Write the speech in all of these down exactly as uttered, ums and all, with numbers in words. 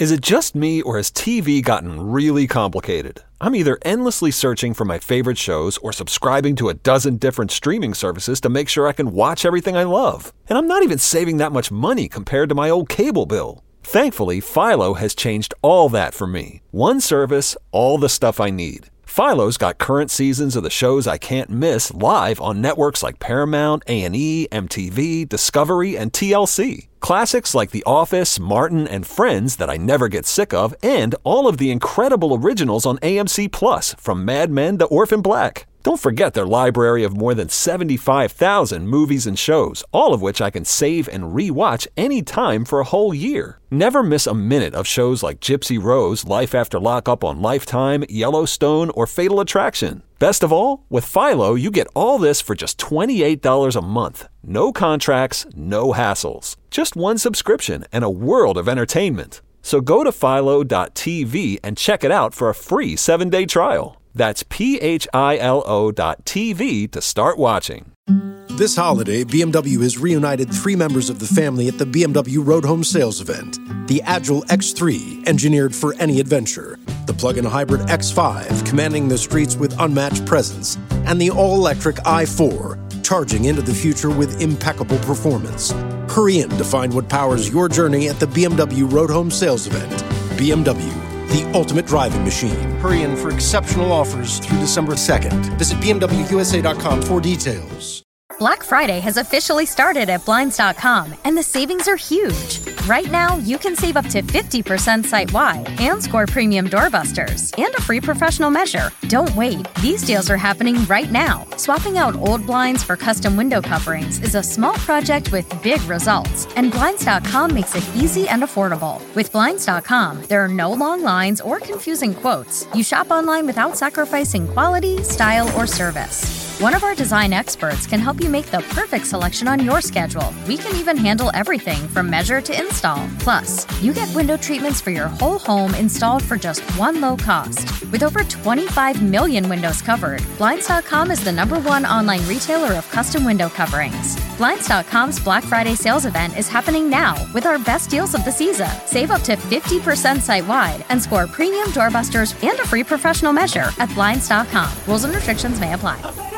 Is it just me, or has T V gotten really complicated? I'm either endlessly searching for my favorite shows or subscribing to a dozen different streaming services to make sure I can watch everything I love. And I'm not even saving that much money compared to my old cable bill. Thankfully, Philo has changed all that for me. One service, all the stuff I need. Philo's got current seasons of the shows I can't miss live on networks like Paramount, A and E, M T V, Discovery, and T L C. Classics like The Office, Martin, and Friends that I never get sick of, and all of the incredible originals on A M C Plus, from Mad Men to Orphan Black. Don't forget their library of more than seventy-five thousand movies and shows, all of which I can save and re-watch anytime for a whole year. Never miss a minute of shows like Gypsy Rose, Life After Lockup on Lifetime, Yellowstone, or Fatal Attraction. Best of all, with Philo, you get all this for just twenty-eight dollars a month. No contracts, no hassles. Just one subscription and a world of entertainment. So go to philo dot t v and check it out for a free seven-day trial. That's P H I L O dot T V to start watching. This holiday, B M W has reunited three members of the family at the B M W Road Home Sales Event. The Agile X three, engineered for any adventure. The plug-in hybrid X five, commanding the streets with unmatched presence. And the all-electric i four, charging into the future with impeccable performance. Hurry in to find what powers your journey at the B M W Road Home Sales Event. B M W, the ultimate driving machine. Hurry in for exceptional offers through December second. Visit B M W U S A dot com for details. Black Friday has officially started at Blinds dot com, and the savings are huge. Right now, you can save up to fifty percent site-wide and score premium doorbusters and a free professional measure. Don't wait. These deals are happening right now. Swapping out old blinds for custom window coverings is a small project with big results, and Blinds dot com makes it easy and affordable. With Blinds dot com, there are no long lines or confusing quotes. You shop online without sacrificing quality, style, or service. One of our design experts can help you make the perfect selection on your schedule. We can even handle everything from measure to install. Plus, you get window treatments for your whole home installed for just one low cost. With over twenty-five million windows covered, Blinds dot com is the number one online retailer of custom window coverings. Blinds dot com's Black Friday sales event is happening now with our best deals of the season. Save up to fifty percent site-wide and score premium doorbusters and a free professional measure at Blinds dot com. Rules and restrictions may apply.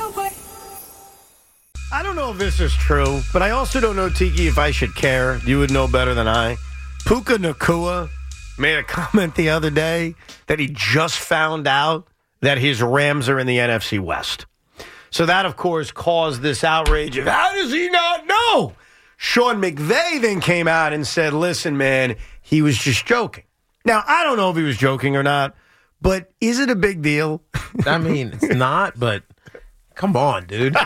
I don't know if this is true, but I also don't know, Tiki, if I should care. You would know better than I. Puka Nacua made a comment the other day that he just found out that his Rams are in the N F C West. So that, of course, caused this outrage of, how does he not know? Sean McVay then came out and said, listen, man, he was just joking. Now, I don't know if he was joking or not, but is it a big deal? I mean, it's not, but come on, dude.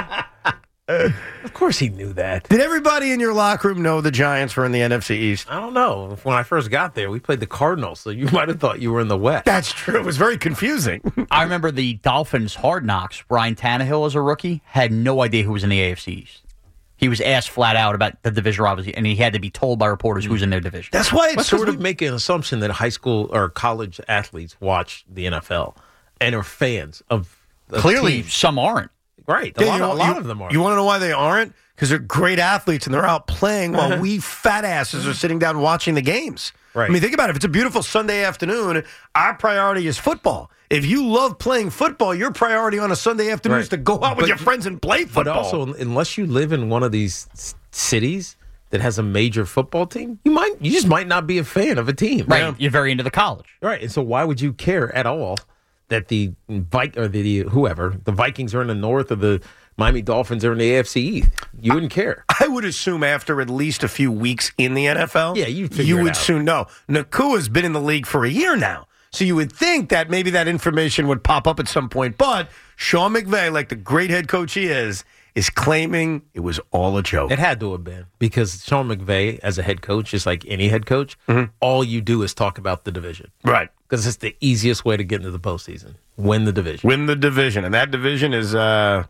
Of course he knew that. Did everybody in your locker room know the Giants were in the N F C East? I don't know. When I first got there, we played the Cardinals, so you might have thought you were in the West. That's true. It was very confusing. I remember the Dolphins Hard Knocks. Brian Tannehill, as a rookie, had no idea who was in the A F C East. He was asked flat out about the division, obviously, and he had to be told by reporters who's in their division. That's why it's Let's sort just of make an assumption that high school or college athletes watch the N F L and are fans of, of Clearly, teams. some aren't. Right. A Yeah, lot, you know, a lot you, of them are. You want to know why they aren't? Because they're great athletes and they're out playing while we fat asses are sitting down watching the games. Right. I mean, think about it. If it's a beautiful Sunday afternoon, our priority is football. If you love playing football, your priority on a Sunday afternoon Right. is to go out with But- your friends and play football. But also, unless you live in one of these s- cities that has a major football team, you might you just might not be a fan of a team. Right. Yeah. You're very into the college. Right. And so why would you care at all that the Vi- or the whoever, the Vikings are in the north or the Miami Dolphins are in the A F C East? You wouldn't care. I would assume after at least a few weeks in the N F L, Yeah, you'd figure you it would out. soon know. Nakua's been in the league for a year now. So you would think that maybe that information would pop up at some point. But Sean McVay, like the great head coach he is, is claiming it was all a joke. It had to have been because Sean McVay, as a head coach, just like any head coach, Mm-hmm. all you do is talk about the division. Right. Because it's the easiest way to get into the postseason. Win the division. Win the division. And that division is uh,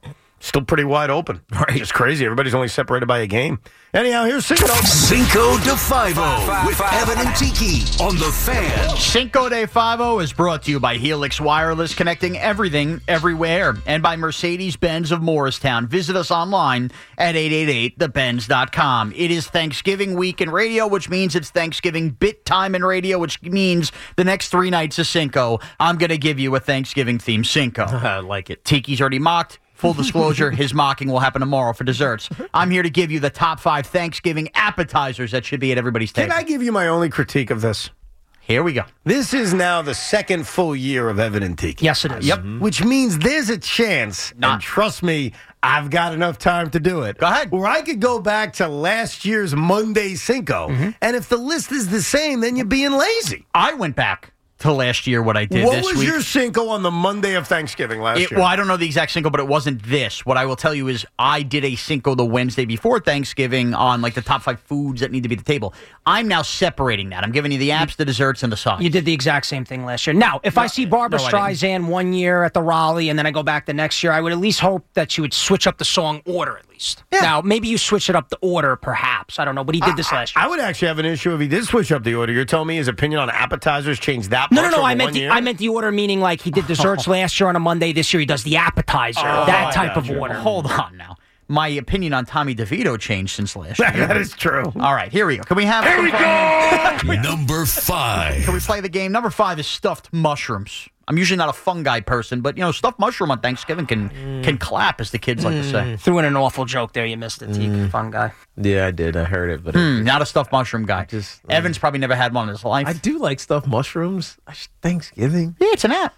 Still pretty wide open. Right. Just crazy. Everybody's only separated by a game. Anyhow, here's Cinco. Cinco de Five-O with Evan and Tiki on The Fan. Cinco de Five-O is brought to you by Helix Wireless, connecting everything, everywhere, and by Mercedes-Benz of Morristown. Visit us online at eight eight eight the benz dot com. It is Thanksgiving week in radio, which means it's Thanksgiving bit time in radio, which means the next three nights of Cinco, I'm going to give you a Thanksgiving-themed Cinco. I like it. Tiki's already mocked. Full disclosure, his mocking will happen tomorrow for desserts. I'm here to give you the top five Thanksgiving appetizers that should be at everybody's table. Can I give you my only critique of this? Here we go. This is now the second full year of Evan and Tiki. Yes, it is. Yep. Mm-hmm. Which means there's a chance, Not- and trust me, I've got enough time to do it. Go ahead. Where I could go back to last year's Monday Cinco, Mm-hmm. and if the list is the same, then you're being lazy. I went back to last year what I did What this was week. your Cinco on the Monday of Thanksgiving last It, year? well, I don't know the exact Cinco, but it wasn't this. What I will tell you is I did a Cinco the Wednesday before Thanksgiving on like the top five foods that need to be at the table. I'm now separating that. I'm giving you the apps, the desserts, and the sides. You did the exact same thing last year. Now, if I see Barbara no, I didn't. Streisand one year at the Raleigh and then I go back the next year, I would at least hope that she would switch up the song order at least. Now, maybe you switch it up the order, perhaps. I don't know, but he did this last year. I would actually have an issue if he did switch up the order. You're telling me his opinion on appetizers changed that No, much no, no. over I meant one the, year? I meant the order, meaning like he did desserts last year on a Monday. This year he does the appetizer. Oh, that I type of gotcha. order. Hold on now. My opinion on Tommy DeVito changed since last year. That is true. All right, here we go. Can we have Here we go. Number five. Can we play the game? Number five is stuffed mushrooms. I'm usually not a fungi person, but you know, stuffed mushroom on Thanksgiving can can clap, as the kids like to say. Threw in an awful joke there. You missed it, Teak. Fun guy. Yeah, I did. I heard it, but Hmm, not a stuffed mushroom guy. Just- Evan's probably never had one in his life. I do like stuffed mushrooms. I sh- Thanksgiving. yeah, it's an app.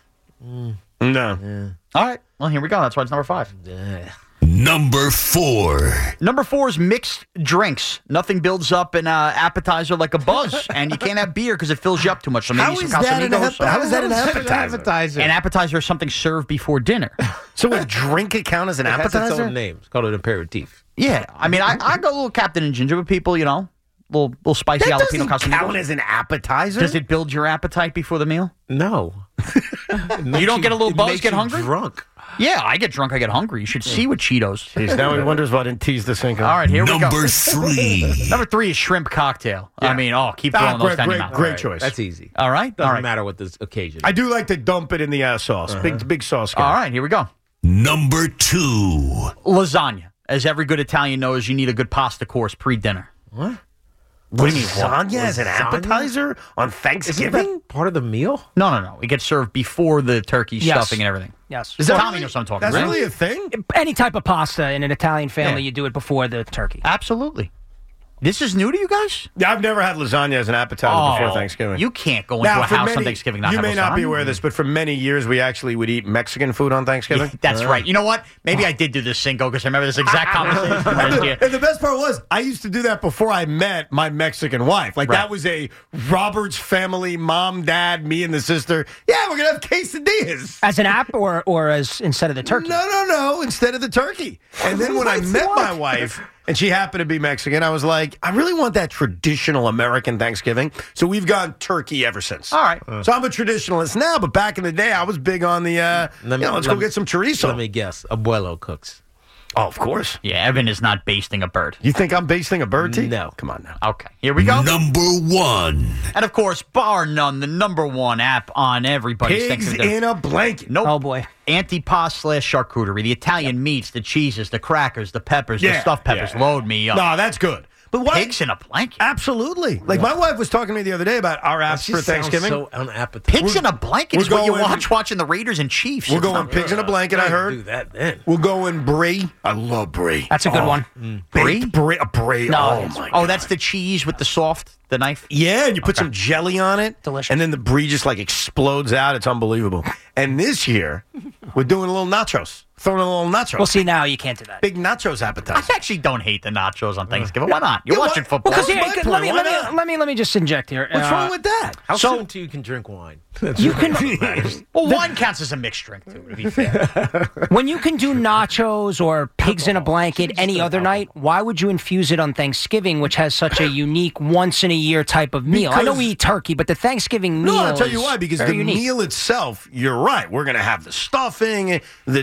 No. All right. Well, here we go. That's why it's number five. Number four. Number four is mixed drinks. Nothing builds up an uh, appetizer like a buzz, and you can't have beer because it fills you up too much. So maybe How some is that an Casamigos. ap- how is that an appetizer? appetizer. An appetizer is something served before dinner. So a drink could count as an It has its appetizer? own name. It's called an aperitif. Yeah, I mean, I, I go a little Captain and Ginger with people, you know, little little spicy That jalapeno doesn't count Casamigos. as an appetizer? Does it build your appetite before the meal? No. You don't get a little It buzz, makes get you hungry? Drunk. Yeah, I get drunk, I get hungry. You should see with Cheetos. Jeez, now he wonders why I didn't tease the Cinco. All right, here we go. Number three. Number three is shrimp cocktail. I mean, oh, keep throwing Ah, those great, down your great, mouth. great Right, choice. That's easy. All right, Doesn't all right. matter what this occasion. I do like to dump it in the uh, sauce. Big, big sauce guy. All right, here we go. Number two. Lasagna. As every good Italian knows, you need a good pasta course pre-dinner. What? What do you mean? Lasagna as an Lasagna? appetizer on Isn't Thanksgiving? that part of the meal? No, no, no. It gets served before the turkey Yes. stuffing and everything. Yes. Is that Tommy really- knows what I'm talking That's about. really a thing? Any type of pasta in an Italian family, Yeah. you do it before the turkey. Absolutely. This is new to you guys? Yeah, I've never had lasagna as an appetizer before Thanksgiving. You can't go into a for house many, on Thanksgiving not you have may not be lasagna. aware of this, but for many years we actually would eat Mexican food on Thanksgiving. Yeah, that's right. You know what? Maybe I did do this Cinco because I remember this exact conversation last year. And the best part was, I used to do that before I met my Mexican wife. Like, Right. that was a Roberts family, mom, dad, me, and the sister. Yeah, we're going to have quesadillas. As an app or or as instead of the turkey? No, no, no, instead of the turkey. And then when I met my wife, and she happened to be Mexican, I was like, I really want that traditional American Thanksgiving. So we've gone turkey ever since. All right. So I'm a traditionalist now, but back in the day, I was big on the, uh, Let me- you know, let's let go me- get some chorizo. Let me guess. Abuelo cooks. Oh, of course. Yeah, Evan is not basting a bird. You think I'm basting a bird tea? No. Come on now. Okay, here we go. Number one. And of course, bar none, the number one app on everybody's Pigs Thanksgiving dinner. in a blanket. Nope. Oh, boy. Antipas slash charcuterie. The Italian meats, the cheeses, the crackers, the peppers, the Yeah, stuffed peppers. yeah. Load me up. No, that's good. But why? Pigs in a blanket. Absolutely. Like, my wife was talking to me the other day about our That apps just for sounds Thanksgiving. so unappetizing. Pigs in a blanket we're is what you going- watch watching the Raiders and Chiefs. We're It's going not- pigs in a blanket, I Do heard. that then. We're going brie. I love brie. That's a good Oh, one. Brie? Baked brie. A brie. No, oh, it's- my Oh, God. that's the cheese with the soft, the knife. Yeah, and you put some jelly on it. Delicious. And then the brie just like explodes out. It's unbelievable. And this year, we're doing a little nachos. Throwing a little nachos. Well, see, now you can't do that. Big nachos I appetizer. actually don't hate the nachos on Thanksgiving. Why not? You're Yeah, watching why- football. Well, Because That's here, my let, point. me, Why let, me, not? let me let me just inject here. What's Uh, wrong with that? How So- soon until you can drink wine? You can well, wine counts as a mixed drink, too, to be fair. when you can do nachos or pigs in a blanket any other night. Why would you infuse it on Thanksgiving, which has such a unique once in a year type of meal? I know Because- we eat turkey, but the Thanksgiving meal. No, I'll tell you is why. Because very the unique. meal itself, you're right. We're going to have the stuffing, the turkey,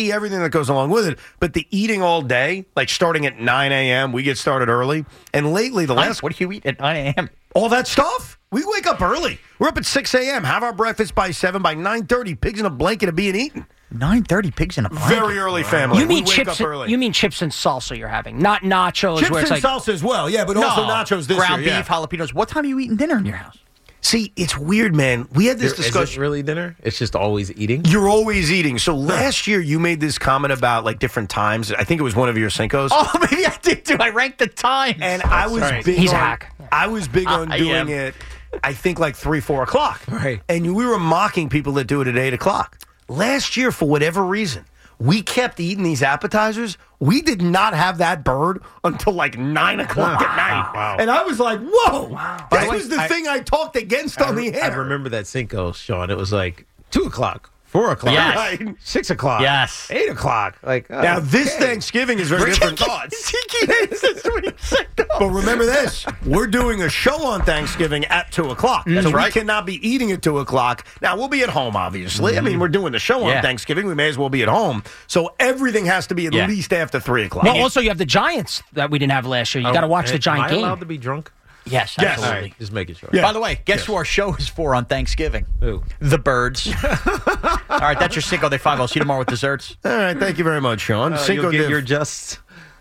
see everything that goes along with it. But the eating all day, like starting at nine a.m., we get started early. And lately, the last... What do you eat at nine a.m.? All that stuff. We wake up early. We're up at six a.m., have our breakfast by seven. By nine thirty, pigs in a blanket are being eaten. nine thirty, pigs in a blanket. Very early family. You mean we wake chips? up early. You mean chips and salsa you're having, not nachos? Chips where it's and like, salsa as well, yeah, but No, also nachos this ground year. yeah. beef, jalapenos. What time are you eating dinner in your house? See, it's weird, man. We had this There- discussion. Is it really dinner? It's just always eating? You're always eating. So last year you made this comment about like different times. I think it was one of your Cinco's. Oh, maybe I did too. I ranked the times. And I was right. big He's a on, hack. I was big on I doing am. it, I think like three, four o'clock. Right. And we were mocking people that do it at eight o'clock. Last year, for whatever reason, we kept eating these appetizers. We did not have that bird until like nine o'clock at night. Wow. And I was like, whoa. That By the was way, the I- thing I talked against on the I air. remember that Cinco, Sean. It was like two o'clock, four o'clock, Yes. Right. six o'clock, Yes. eight o'clock. Like uh, Now, this okay. Thanksgiving is very different. Tiki hates this week. But remember this, we're doing a show on Thanksgiving at two o'clock. so right. we cannot be eating at two o'clock. Now, we'll be at home, obviously. I mean, we're doing the show on Yeah. Thanksgiving. We may as well be at home. So everything has to be at Yeah. least after three o'clock. well, also you have the Giants that we didn't have last year. You got to watch the Am Giant I game. allowed to be drunk? Yes, Yes. absolutely. All right, just making sure. Yeah. By the way, guess who our show is for on Thanksgiving? Who? The Birds. All right, that's your Cinco de Five. I'll see you tomorrow with desserts. All right, thank you very much, Sean. Uh, Cinco you'll get de- your just.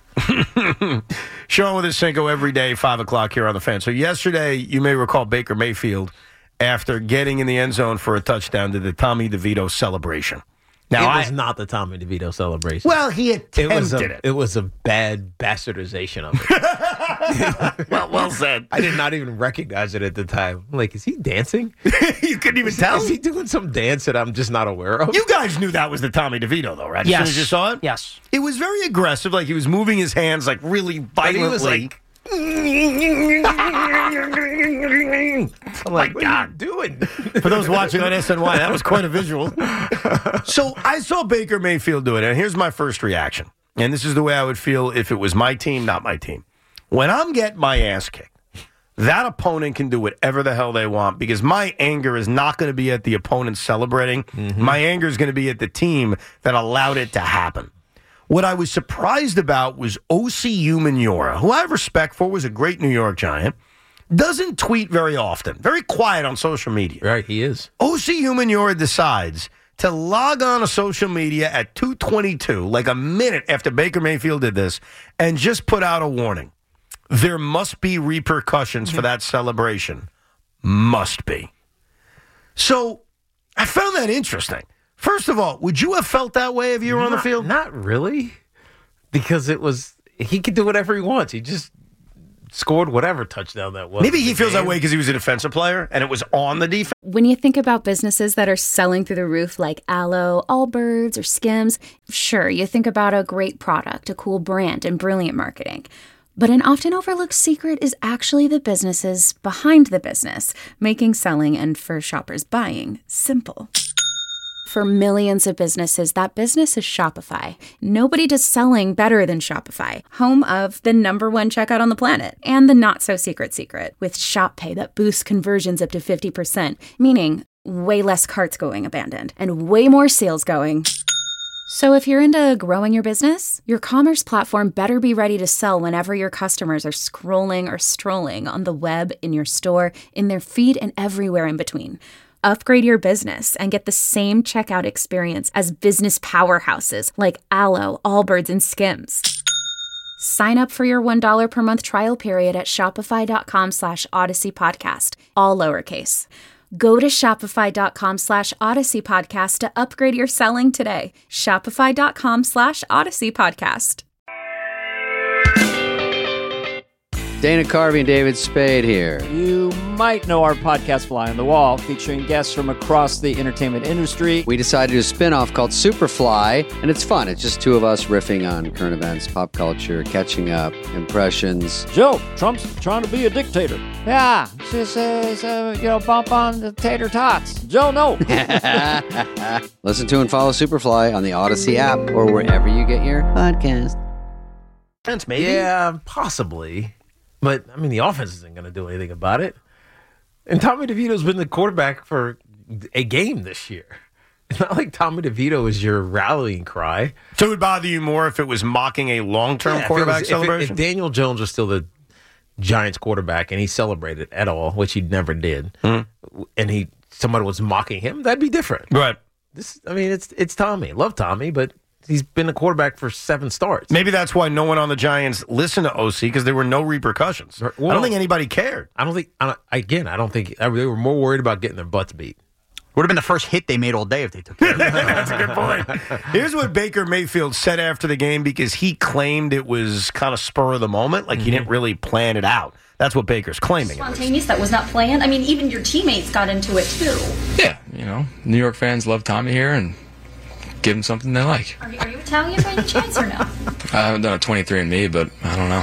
Sean with his Cinco every day, five o'clock here on the Fan. So yesterday, you may recall Baker Mayfield, after getting in the end zone for a touchdown, did the Tommy DeVito celebration. Now, it I, was not the Tommy DeVito celebration. well, he it attempted was a, it. it was a bad bastardization of it. Well, well said. I did not even recognize it at the time. I'm like, is he dancing? You couldn't even tell. Is he doing some dance that I'm just not aware of? You guys knew that was the Tommy DeVito, though, right? As yes. soon as you saw it? Yes. It was very aggressive. Like, he was moving his hands, like, really But he violently. was like, I'm like, what are you doing? For those watching on S N Y, that was quite a visual. So I saw Baker Mayfield do it, and here's my first reaction. And this is the way I would feel if it was my team, not my team. When I'm getting my ass kicked, that opponent can do whatever the hell they want because my anger is not going to be at the opponent celebrating. Mm-hmm. My anger is going to be at the team that allowed it to happen. What I was surprised about was O C Umenyiora, who I have respect for, was a great New York Giant, doesn't tweet very often, very quiet on social media. Right, he is. O C Umenyiora decides to log on to social media at two twenty-two, like a minute after Baker Mayfield did this, and just put out a warning. There must be repercussions for that celebration. Must be. So I found that interesting. First of all, would you have felt that way if you were on the Not- field? Not really, because it was he could do whatever he wants. He just scored whatever touchdown that was. Maybe in he the feels that game. way because he was a defensive player and it was on the defense. When you think about businesses that are selling through the roof like Aloe, Allbirds, or Skims, sure, you think about a great product, a cool brand, and brilliant marketing. But an often overlooked secret is actually the businesses behind the business, making selling and for shoppers buying simple. For millions of businesses, that business is Shopify. Nobody does selling better than Shopify, home of the number one checkout on the planet and the not-so-secret secret with Shop Pay that boosts conversions up to fifty percent, meaning way less carts going abandoned and way more sales going. So if you're into growing your business, your commerce platform better be ready to sell whenever your customers are scrolling or strolling on the web, in your store, in their feed, and everywhere in between. Upgrade your business and get the same checkout experience as business powerhouses like Aloe, Allbirds, and Skims. Sign up for your one dollar per month trial period at shopify.com slash Odyssey Podcast, all lowercase. Go to shopify.com slash Odyssey Podcast to upgrade your selling today. Shopify.com slash Odyssey Podcast. Dana Carvey and David Spade here. You might know our podcast Fly on the Wall, featuring guests from across the entertainment industry. We decided to do a spin-off called Superfly, and it's fun. It's just two of us riffing on current events, pop culture, catching up, impressions. Joe, Trump's trying to be a dictator. Yeah, just, uh, so, you know, bump on the tater tots. Joe, no. Listen to and follow Superfly on the Odyssey app or wherever you get your podcast. Maybe. Yeah, possibly. But, I mean, the offense isn't going to do anything about it. And Tommy DeVito's been the quarterback for a game this year. It's not like Tommy DeVito is your rallying cry. So it would bother you more if it was mocking a long-term Yeah, quarterback if it was- if it- celebration? If, Daniel Jones was still the Giants quarterback and he celebrated at all, which he never did, mm-hmm. and he somebody was mocking him, that'd be different. Right. This, I mean, it's it's Tommy. Love Tommy, but he's been a quarterback for seven starts. Maybe that's why no one on the Giants listened to O C, because there were no repercussions. Well, I don't think anybody cared. I don't think, I don't, again, I don't think, I, they were more worried about getting their butts beat. Would have been the first hit they made all day if they took it. That's a good point. Here's what Baker Mayfield said after the game, because he claimed it was kind of spur of the moment, like mm-hmm. he didn't really plan it out. That's what Baker's claiming. Spontaneous, that was not planned. I mean, even your teammates got into it too. Yeah, you know, New York fans love Tommy here and give him something they like. Are you, are you Italian by any chance or no? I haven't done a twenty-three and me, but I don't know.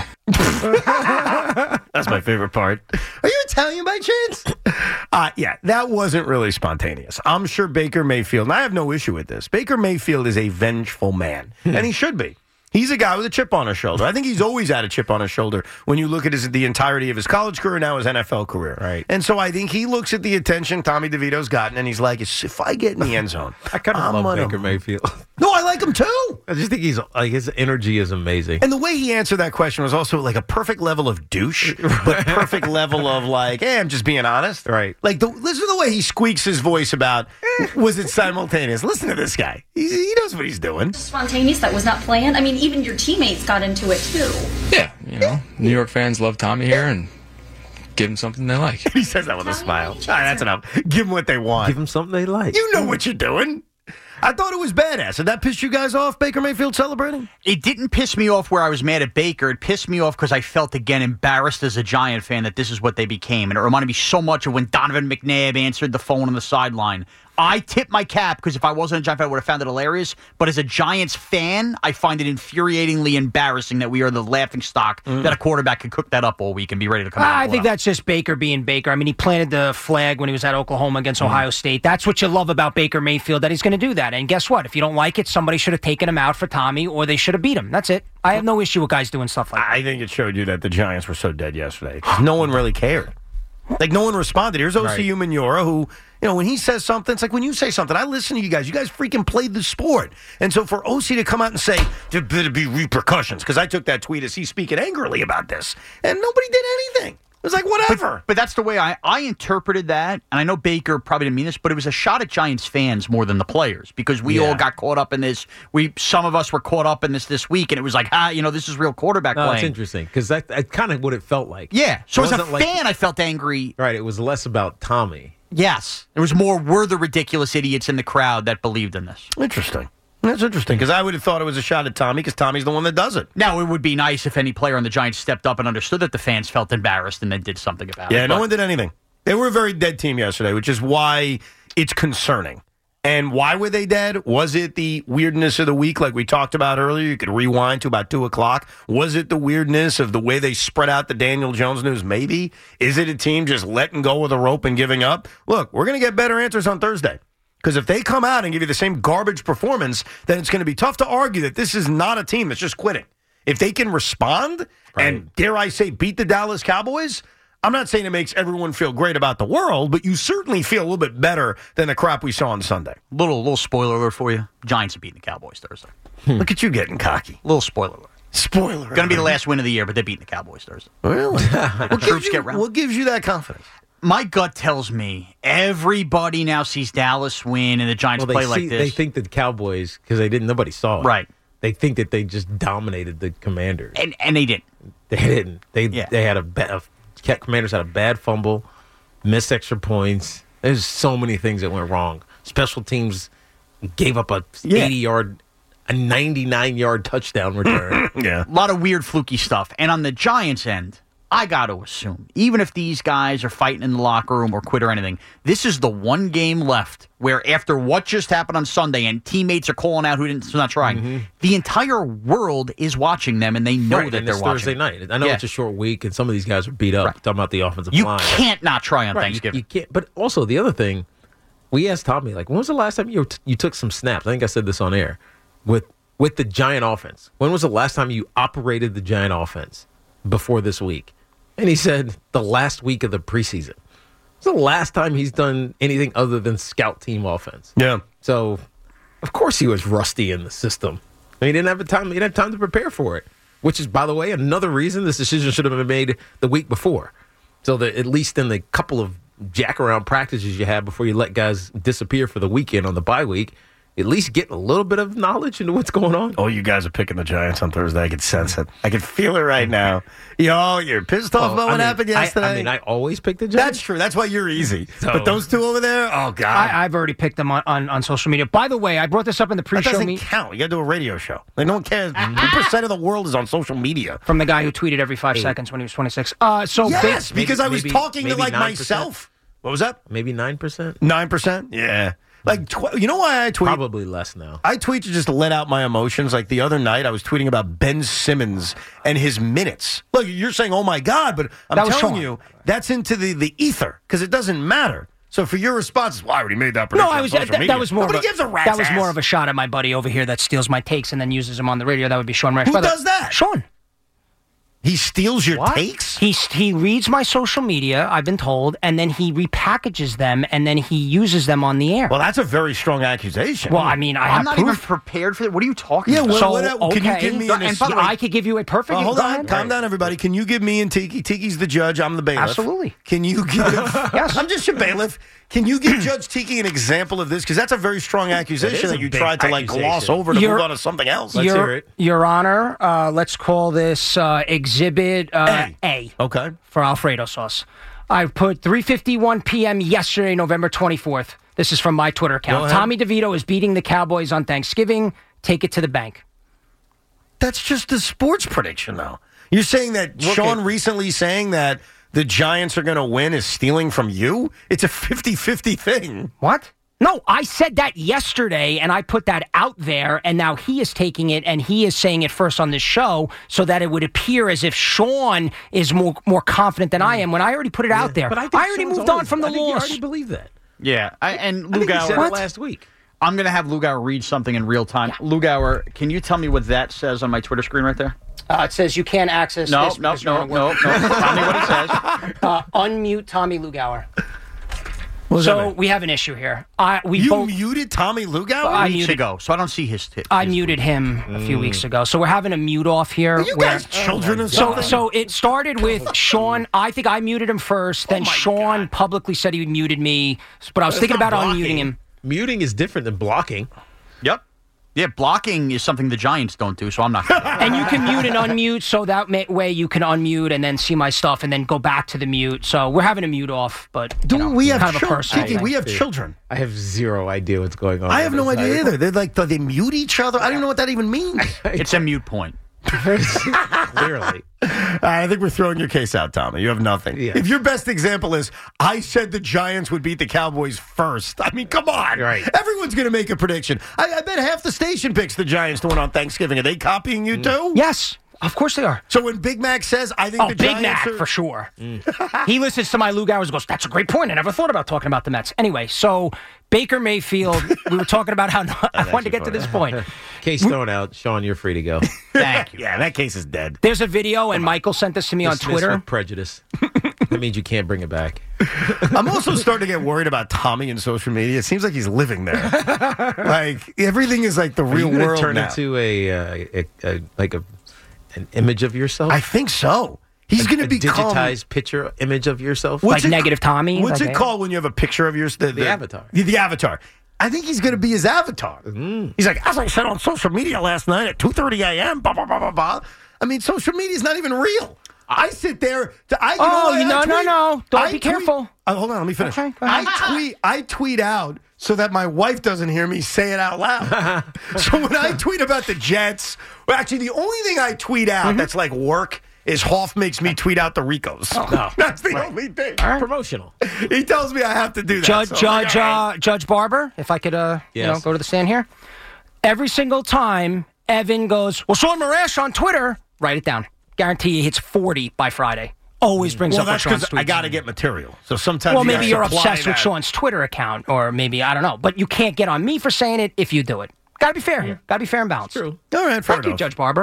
That's my favorite part. Are you Italian by chance? Uh, yeah, that wasn't really spontaneous. I'm sure Baker Mayfield, and I have no issue with this, Baker Mayfield is a vengeful man, and he should be. He's a guy with a chip on his shoulder. I think he's always had a chip on his shoulder when you look at his, the entirety of his college career, now his N F L career. Right. And so I think he looks at the attention Tommy DeVito's gotten, and he's like, if I get in the end zone, I kind of love gonna... Baker Mayfield. No, I like him too. I just think he's like his energy is amazing. And the way he answered that question was also like a perfect level of douche, but perfect level of like, hey, I'm just being honest. Right. Like, the, listen to the way he squeaks his voice about, was it simultaneous? Listen to this guy. He, he knows what he's doing. Spontaneous, that was not planned. I mean, even your teammates got into it too. Yeah, you know, New York fans love Tommy here and give him something they like. He says that with a smile. All right, that's enough. Give them what they want. Give them something they like. You know what you're doing. I thought it was badass. Did that piss you guys off, Baker Mayfield celebrating? It didn't piss me off where I was mad at Baker. It pissed me off because I felt, again, embarrassed as a Giant fan that this is what they became. And it reminded me so much of when Donovan McNabb answered the phone on the sideline. I tip my cap because if I wasn't a Giant fan, I would have found it hilarious. But as a Giants fan, I find it infuriatingly embarrassing that we are the laughing stock mm. that a quarterback could cook that up all week and be ready to come out. I think that's just Baker being Baker. I mean, he planted the flag when he was at Oklahoma against mm. Ohio State. That's what you love about Baker Mayfield, that he's going to do that. And guess what? If you don't like it, somebody should have taken him out for Tommy, or they should have beat him. That's it. I have no issue with guys doing stuff like that. I think it showed you that the Giants were so dead yesterday. No one really cared. Like, no one responded. Here's O C U right. Manura, who, you know, when he says something, it's like when you say something, I listen to you guys. You guys freaking played the sport. And so for O C to come out and say, there better be repercussions, because I took that tweet as he's speaking angrily about this, and nobody did anything. It was like, whatever. But, but that's the way I, I interpreted that, and I know Baker probably didn't mean this, but it was a shot at Giants fans more than the players, because we yeah. all got caught up in this. We Some of us were caught up in this this week, and it was like, ah, you know, this is real quarterback no, playing. That's interesting, because that, that's kind of what it felt like. Yeah. So it as a like, fan, I felt angry. Right. It was less about Tommy. Yes. It was more, we're the ridiculous idiots in the crowd that believed in this. Interesting. That's interesting, because I would have thought it was a shot at Tommy, because Tommy's the one that does it. Now, it would be nice if any player on the Giants stepped up and understood that the fans felt embarrassed and then did something about yeah, it. Yeah, no one did anything. They were a very dead team yesterday, which is why it's concerning. And why were they dead? Was it the weirdness of the week like we talked about earlier? You could rewind to about two o'clock. Was it the weirdness of the way they spread out the Daniel Jones news? Maybe. Is it a team just letting go of the rope and giving up? Look, we're going to get better answers on Thursday. Because if they come out and give you the same garbage performance, then it's going to be tough to argue that this is not a team that's just quitting. If they can respond right. and, dare I say, beat the Dallas Cowboys, I'm not saying it makes everyone feel great about the world, but you certainly feel a little bit better than the crap we saw on Sunday. Little little spoiler alert for you. Giants are beating the Cowboys Thursday. Hmm. Look at you getting cocky. Little spoiler alert. Spoiler Going to be the last win of the year, but they're beating the Cowboys Thursday. Really? what, gives you, get round. what gives you that confidence? My gut tells me everybody now sees Dallas win and the Giants well, play see, like this. They think that the Cowboys, because they didn't, nobody saw it. Right. They think that they just dominated the Commanders. And and they didn't. They didn't. They yeah. they had a bad, Commanders had a bad fumble, missed extra points. There's so many things that went wrong. Special teams gave up a yeah. eighty-yard, a ninety-nine-yard touchdown return. yeah. A lot of weird, fluky stuff. And on the Giants' end, I got to assume, even if these guys are fighting in the locker room or quit or anything, this is the one game left where after what just happened on Sunday and teammates are calling out who didn't not trying, mm-hmm. the entire world is watching them and they know right, that and they're it's watching. Thursday night. I know yeah. it's a short week and some of these guys are beat up. Right. Talking about the offensive you line. You can't not try on right, Thanksgiving. You, you can't. But also the other thing, we asked Tommy, like, when was the last time you t- you took some snaps? I think I said this on air with with the Giant offense. When was the last time you operated the Giant offense before this week? And he said the last week of the preseason. It's the last time he's done anything other than scout team offense. Yeah. So, of course, he was rusty in the system. And he didn't have the time. He didn't have time to prepare for it. Which is, by the way, another reason this decision should have been made the week before. So that at least in the couple of jack-around practices you had before you let guys disappear for the weekend on the bye week, at least get a little bit of knowledge into what's going on. Oh, you guys are picking the Giants on Thursday. I can sense it. I can feel it right now. Yo, you're pissed off Oh, about I what mean, happened I- yesterday. I mean, I always pick the Giants. That's true. That's why you're easy. So- But those two over there, oh, God. I, I've already picked them on, on, on social media. By the way, I brought this up in the that pre-show doesn't meet count. You got to do a radio show. Like, no one cares. One percent of the world is on social media. from the guy who tweeted every five seconds when he was twenty-six. Uh, so Yes, ba- because I was maybe- talking to, maybe like, nine percent? myself. What was that? Maybe nine percent? nine percent? Yeah. Like, tw- you know why I tweet? Probably less now. I tweet to just let out my emotions. Like the other night, I was tweeting about Ben Simmons and his minutes. Look, you're saying, oh, my God, but I'm That was telling Sean. you, that's into the, the ether because it doesn't matter. So for your response, well, I already made that prediction No, I on was social that, media. that was more. Nobody of a, gives a rat's that was ass. more of a shot at my buddy over here that steals my takes and then uses them on the radio. That would be Sean Resch. Who By the- does that? Sean. He steals your What? takes? He he reads my social media, I've been told, and then he repackages them and then he uses them on the air. Well, that's a very strong accusation. Well, I mean, I I'm have not proof. even prepared for that. What are you talking Yeah, about? what- so, what- can you okay. give me an and by the way, I could give you a perfect. Uh, hold go on, ahead. calm down, everybody. Can you give me and Tiki? Tiki's the judge. I'm the bailiff. Absolutely. Can you give? Yes. I'm just your bailiff. Can you give Judge Tiki an example of this? Because that's a very strong accusation is that a you big tried to like accusation. gloss over to You're- move on to something else. Let's Your, hear it. Your Honor, uh, let's call this uh, Exhibit uh, A. A Okay. for Alfredo sauce. I put three fifty-one p.m. yesterday, November twenty-fourth. This is from my Twitter Go account. ahead. Tommy DeVito is beating the Cowboys on Thanksgiving. Take it to the bank. That's just a sports prediction, though. You're saying that Look Sean at- recently saying that the Giants are going to win is stealing from you? It's a fifty-fifty thing. What? No, I said that yesterday, and I put that out there, and now he is taking it, and he is saying it first on this show, so that it would appear as if Sean is more more confident than I am. When I already put it out there, But I, think already Sean's moved on always- from the I think you loss. already believe that. Yeah, I, and I think you said Lugauer. it last week. I'm going to have Lugauer read something in real time. Lugauer, can you tell me what that says on my Twitter screen right there? Uh, it says you can't access No, this. no, because you're no, on no, work. no. Tell me what it says. Uh, unmute Tommy Lugauer. What does that So mean? we have an issue here. I we You both. muted Tommy Lugauer? I Weeks muted- ago, so I don't see his tip. I muted him a few weeks ago, so we're having a mute off here. Are you where- guys children or So, something? so it started with Sean. I think I muted him first. Then Sean publicly said he muted me, but I was That's thinking not about blocking. unmuting him. Muting is different than blocking. Yep. Yeah, blocking is something the Giants don't do, so I'm not. And you can mute and unmute, so that may, way you can unmute and then see my stuff, and then go back to the mute. So we're having a mute off, but you Do know, we have kind of a children? personal Tiki, thing. we have Dude. children. I have zero idea what's going on. I have on no this idea side. either. They're like, do they mute each other? I don't know what that even means. It's a mute point. Clearly. I think we're throwing your case out, Tommy. You have nothing. Yeah. If your best example is, I said the Giants would beat the Cowboys first. I mean, come on. Right. Everyone's going to make a prediction. I, I bet half the station picks the Giants to win on Thanksgiving. Are they copying you too? Yes, of course they are. So when Big Mac says, I think Oh, the Big Giants Mac are... for sure. He listens to my Lou Gowers and goes, that's a great point. I never thought about talking about the Mets. Anyway, so Baker Mayfield, we were talking about how I wanted to get to this point. Case thrown out. Sean, you're free to go. Thank you. Yeah, that case is dead. There's a video, and Michael sent this to me on Dismissed Twitter. with prejudice. That means you can't bring it back. I'm also starting to get worried about Tommy and social media. It seems like he's living there. Like, everything is like the Are real you gonna world turn now. into a, uh, a, a like a an image of yourself? I think so. He's A- going to a become... digitized picture image of yourself. Like negative Tommy? What's Like it that? called when you have a picture of yours? The, The avatar. The, the avatar. I think he's going to be his avatar. Mm. He's like, as I said on social media last night at two thirty a.m., blah, blah, blah, blah, blah. I mean, social media is not even real. I sit there. To, I, you Oh, know what? you- no, I no, tweet- no. Don't I be tweet- careful. Uh, hold on, let me finish. Okay, go ahead. I tweet. I tweet out so that my wife doesn't hear me say it out loud. So when I tweet about the Jets, well, actually, the only thing I tweet out Mm-hmm. that's like work is Hoff makes me tweet out the Ricos. No. That's the only thing. Promotional. He tells me I have to do that. Judge so I'm Judge like, all right. uh, Judge Barber, if I could, uh, you know, Yes. go to the stand here. Every single time Evan goes, well, Sean Marash on Twitter, write it down. Guarantee he hits forty by Friday. Always brings Well, up what that's Sean's because I tweets. got to get material. So sometimes Well, you maybe gotta you're supply obsessed with that. Sean's Twitter account, or maybe I don't know. But you can't get on me for saying it if you do it. Got to be fair here. Got to be fair and balanced. True. All right, fair Thank you, enough. Judge Barber.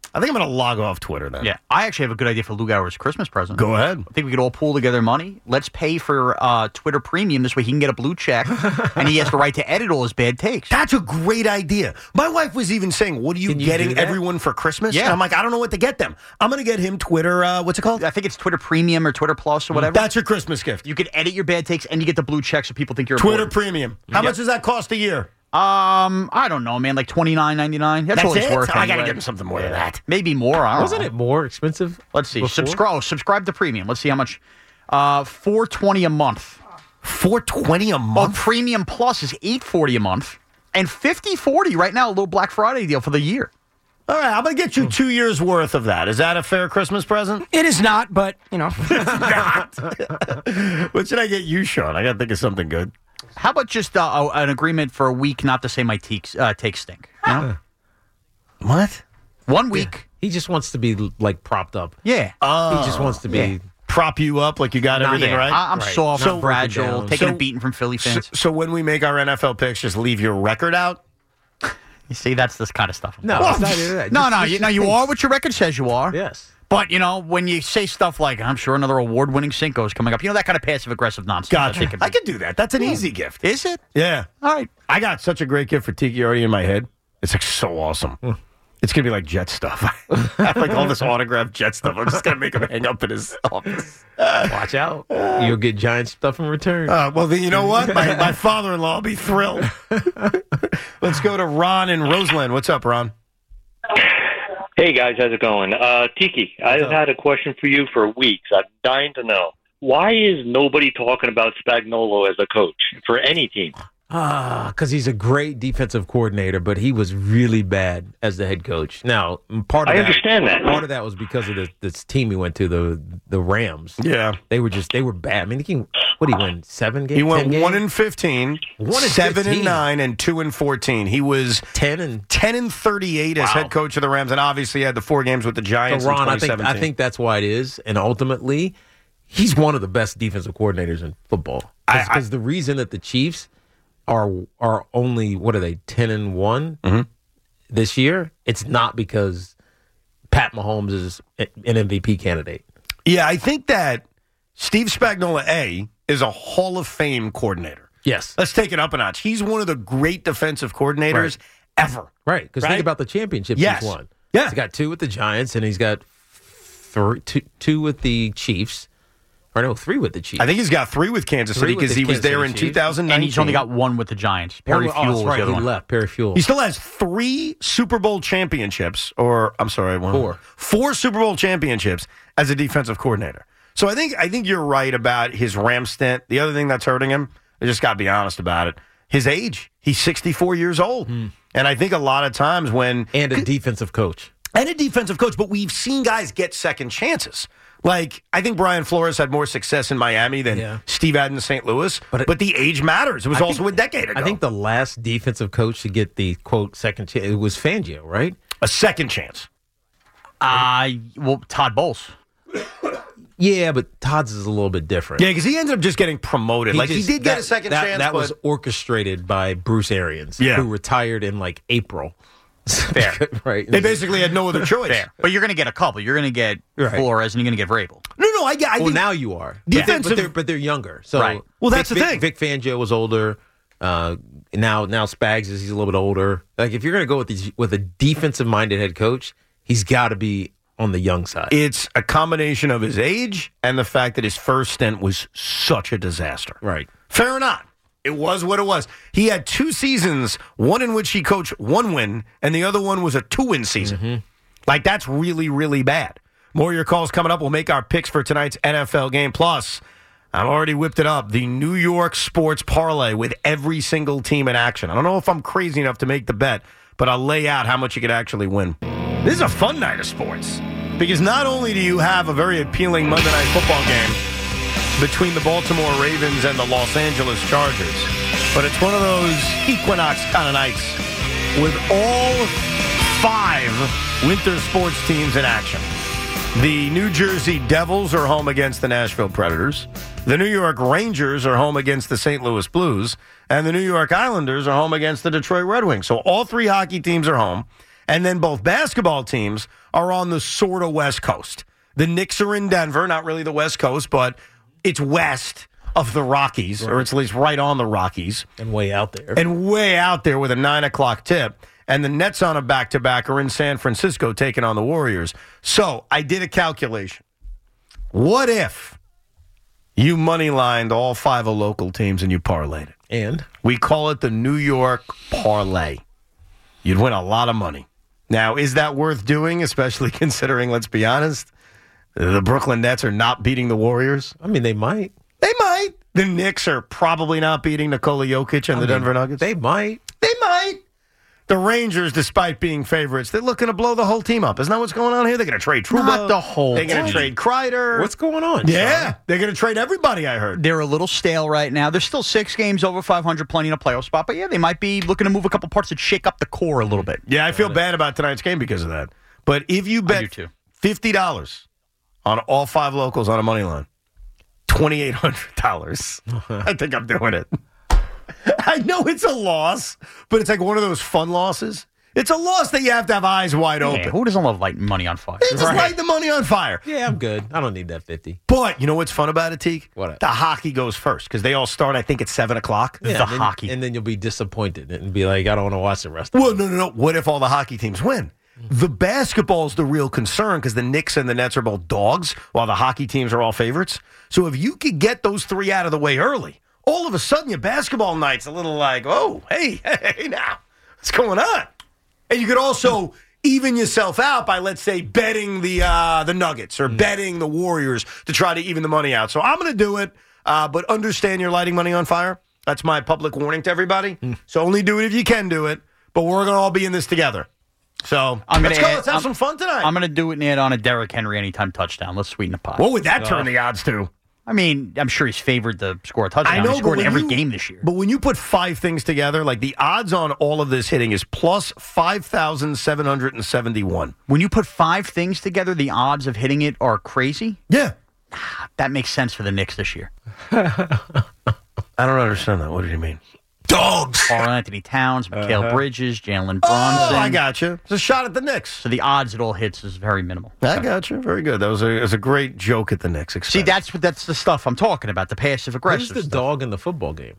I think I'm going to log off Twitter then. Yeah, I actually have a good idea for Lou Gower's Christmas present. Go ahead. I think we could all pool together money. Let's pay for uh, Twitter Premium. This way he can get a blue check, and he has the right to edit all his bad takes. That's a great idea. My wife was even saying, what are you, Can you getting do that? everyone for Christmas? Yeah. And I'm like, I don't know what to get them. I'm going to get him Twitter, uh, what's it called? I think it's Twitter Premium or Twitter Plus or whatever. That's your Christmas gift. You could edit your bad takes, and you get the blue check so people think you're Twitter important. Premium. How Yep. much does that cost a year? Um, I don't know, man. Like twenty-nine ninety-nine. That's, That's all it's it? worth. I gotta anyway. give him something more than that. Maybe more. I don't Wasn't know. it more expensive? Let's see. before? Subscribe. Subscribe to Premium. Let's see how much. Uh, four twenty a month. Four twenty a month. Oh, Premium Plus is eight forty a month, and fifty forty right now. A little Black Friday deal for the year. All right, I'm going to get you two years worth of that. Is that a fair Christmas present? It is not, but, you know. What should I get you, Sean? I got to think of something good. How about just uh, an agreement for a week not to say my takes uh, takes stink? You know? What? One week. He just wants to be like propped up. Yeah. Oh, he just wants to be yeah. prop you up like you got Not everything yet. right. I- I'm Right. soft, Not fragile, broken down. taking So- a beating from Philly So, fans. so when we make our N F L picks, just leave your record out. You see, that's this kind of stuff. No, Well, it's not even that. no, Just- no. just You, no, you taste. are what your record says you are. Yes. But, you know, when you say stuff like, I'm sure another award-winning Cinco is coming up, you know, that kind of passive-aggressive nonsense. Gotcha. I, think I can do that. That's an easy gift. Is it? Yeah. All right. I got such a great gift for Tiki already in my head. It's like so awesome. It's going to be like Jet stuff. I have like all this autographed Jet stuff. I'm just going to make him hang up in his office. Watch out. You'll get giant stuff in return. Uh, well, then, you know what? My, my father-in-law will be thrilled. Let's go to Ron in Roseland. What's up, Ron? Hey, guys. How's it going? Uh, Tiki, I've had a question for you for weeks. I'm dying to know. Why is nobody talking about Spagnuolo as a coach for any team? Ah, because he's a great defensive coordinator, but he was really bad as the head coach. Now, part of I that, understand that. Part of that was because of the, this team he went to, the the Rams. Yeah. They were just, they were bad. I mean, he can, what did he win? Seven games? He went ten one games? and fifteen, One and seven fifteen. and nine, and two and fourteen. He was ten and ten and thirty-eight as Wow. head coach of the Rams, and obviously had the four games with the Giants. So, Ron, in I think twenty seventeen. I think that's why it is, and ultimately, he's one of the best defensive coordinators in football. Because the reason that the Chiefs are are only what are they ten and one Mm-hmm. this year? It's not because Pat Mahomes is an M V P candidate. Yeah, I think that Steve Spagnuolo A is a Hall of Fame coordinator. Yes, let's take it up a notch. He's one of the great defensive coordinators Right. ever. Right? Because Right? think about the championships Yes. he's won. Yeah. He's got two with the Giants, and he's got three, two, two with the Chiefs. Or no, three with the Chiefs. I think he's got three with Kansas Three City with because the he was Kansas there City in Chiefs. two thousand nineteen. And he's only got one with the Giants. Perry Oh, Fuel oh, was that's the right. other He one. left. Perry Fuel. He still has three Super Bowl championships, or I'm sorry, one, Four. four Super Bowl championships as a defensive coordinator. So I think I think you're right about his Ram stint. The other thing that's hurting him, I just got to be honest about it, his age. He's sixty-four years old, and I think a lot of times when and a defensive coach. and a defensive coach, but we've seen guys get second chances. Like, I think Brian Flores had more success in Miami than Yeah. Steve had in Saint Louis, but, But it- the age matters. It was I also think- a decade ago. I think the last defensive coach to get the, quote, second chance, it was Fangio, right? A second chance. Uh, well, Todd Bowles. Yeah, but Todd's is a little bit different. Yeah, because he ended up just getting promoted. like, just- he did get that- a second that, chance, That but was orchestrated by Bruce Arians, Yeah. who retired in, like, April. Fair. Right? they basically had no other choice. Fair. But you're going to get a couple. You're going to get Right. Flores and you're going to get Vrabel. No, no, I, get- I well, think now you are. Defensive- But, they're, but they're younger. So Right. Well, that's Vic, the thing. Vic, Vic Fangio was older. Uh, now, now Spags is he's a little bit older. Like, if you're going to go with these, with a defensive-minded head coach, he's got to be on the young side. it's a combination of his age and the fact that his first stint was such a disaster. Right. Fair or not, it was what it was. He had two seasons, one in which he coached one win, and the other one was a two-win season. Mm-hmm. Like, that's really, really bad. More of your calls coming up. We'll make our picks for tonight's N F L game. Plus, I've already whipped it up, the New York Sports Parlay with every single team in action. I don't know if I'm crazy enough to make the bet, but I'll lay out how much you could actually win. This is a fun night of sports because not only do you have a very appealing Monday Night Football game between the Baltimore Ravens and the Los Angeles Chargers, but it's one of those equinox kind of nights with all five winter sports teams in action. The New Jersey Devils are home against the Nashville Predators. The New York Rangers are home against the Saint Louis Blues. And the New York Islanders are home against the Detroit Red Wings. So all three hockey teams are home. And then both basketball teams are on the sort of West Coast. The Knicks are in Denver, not really the West Coast, but it's west of the Rockies, right. or it's at least right on the Rockies. And way out there. And way out there with a nine o'clock tip. And the Nets on a back-to-back are in San Francisco taking on the Warriors. So I did a calculation. What if you money-lined all five of local teams and you parlayed it? And? We call it the New York Parlay. You'd win a lot of money. Now, is that worth doing, especially considering, let's be honest, the Brooklyn Nets are not beating the Warriors? I mean, they might. They might. The Knicks are probably not beating Nikola Jokic and I the mean, Denver Nuggets. They might. They might. The Rangers, despite being favorites, they're looking to blow the whole team up. Isn't that what's going on here? They're going to trade Trouba. Not the whole They're going to team. trade Kreider. What's going on, Yeah. Sean? They're going to trade everybody, I heard. They're a little stale right now. They're still six games over five hundred, plenty in a playoff spot. But, yeah, they might be looking to move a couple parts and shake up the core a little bit. Yeah, I feel bad about tonight's game because of that. But if you bet fifty dollars on all five locals on a money line, twenty-eight hundred dollars. I think I'm doing it. I know it's a loss, but it's like one of those fun losses. It's a loss that you have to have eyes wide Yeah, open. who doesn't love lighting money on fire? They just light the money on fire. Yeah, I'm good. I don't need that fifty. But you know what's fun about it, Teak? What? The hockey goes first because they all start, I think, at seven o'clock. Yeah, the and then, hockey. And then you'll be disappointed and be like, I don't want to watch the rest of it. Well, no, no, no. What if all the hockey teams win? The basketball's the real concern because the Knicks and the Nets are both dogs while the hockey teams are all favorites. So if you could get those three out of the way early, all of a sudden your basketball night's a little like, oh, hey, hey, now, what's going on? And you could also even yourself out by, let's say, betting the uh, the Nuggets or betting the Warriors to try to even the money out. So I'm going to do it, uh, but understand you're lighting money on fire. That's my public warning to everybody. So only do it if you can do it, but we're going to all be in this together. So I'm let's gonna go. add, Let's have I'm, some fun tonight. I'm going to do it and add on a Derrick Henry anytime touchdown. Let's sweeten the pot. What would that turn the odds to? I mean, I'm sure he's favored to score a touchdown. I know, He scored but in every you, game this year. But when you put five things together, like the odds on all of this hitting is plus five thousand seven hundred seventy-one. When you put five things together, the odds of hitting it are crazy? Yeah. That makes sense for the Knicks this year. I don't understand that. What do you mean? Dogs! Carl Anthony Towns, Mikal Uh-huh. Bridges, Jalen Brunson. Oh, I got you. It's a shot at the Knicks. So the odds it all hits is very minimal. I got you. Very good. That was a, it was a great joke at the Knicks expense. See, that's what that's the stuff I'm talking about, the passive aggressive Who's the stuff. dog in the football game?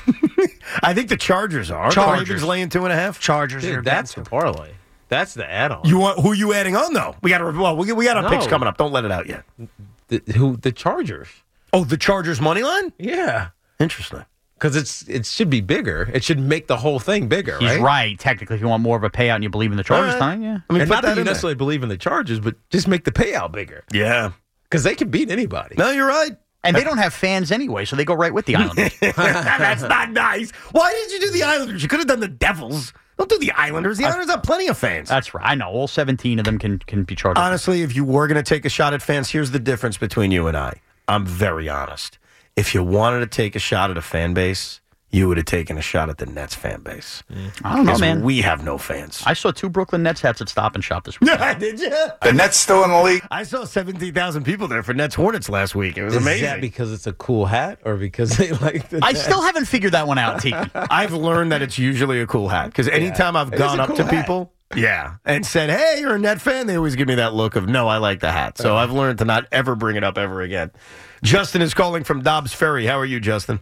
I think the Chargers are. Chargers. The Ravens laying two and a half. Chargers Dude, are that's the parlay. That's the add-on. You want who you adding on though? We got to well, we, we got our No. picks coming up. Don't let it out yet. The, who? The Chargers. Oh, the Chargers money line? Yeah. Interesting. Because it's it should be bigger. It should make the whole thing bigger, He's right? right. Technically, if you want more of a payout and you believe in the Chargers, All right. time, yeah. I mean, and put not that that you in there. necessarily believe in the Chargers, but just make the payout bigger. Yeah. Because they can beat anybody. No, you're right. And they don't have fans anyway, so they go right with the Islanders. That's not nice. Why did you do the Islanders? You could have done the Devils. Don't do the Islanders. The Islanders have plenty of fans. That's right. I know. All seventeen of them can, can be Chargers. Honestly, if you were going to take a shot at fans, here's the difference between you and I. I'm very honest. If you wanted to take a shot at a fan base, you would have taken a shot at the Nets fan base. I don't know, Because man. we have no fans. I saw two Brooklyn Nets hats at Stop and Shop this week. Did you? The Nets still in the league? I saw seventeen thousand people there for Nets Hornets last week. It was Is amazing. that because it's a cool hat or because they like the I Nets? still haven't figured that one out, Tiki. I've learned that it's usually a cool hat because anytime I've It is gone a up cool to hat. people, yeah, and said, "Hey, you're a Net fan," they always give me that look of, "No, I like the hat." So I've learned to not ever bring it up ever again. Justin is calling from Dobbs Ferry. How are you, Justin?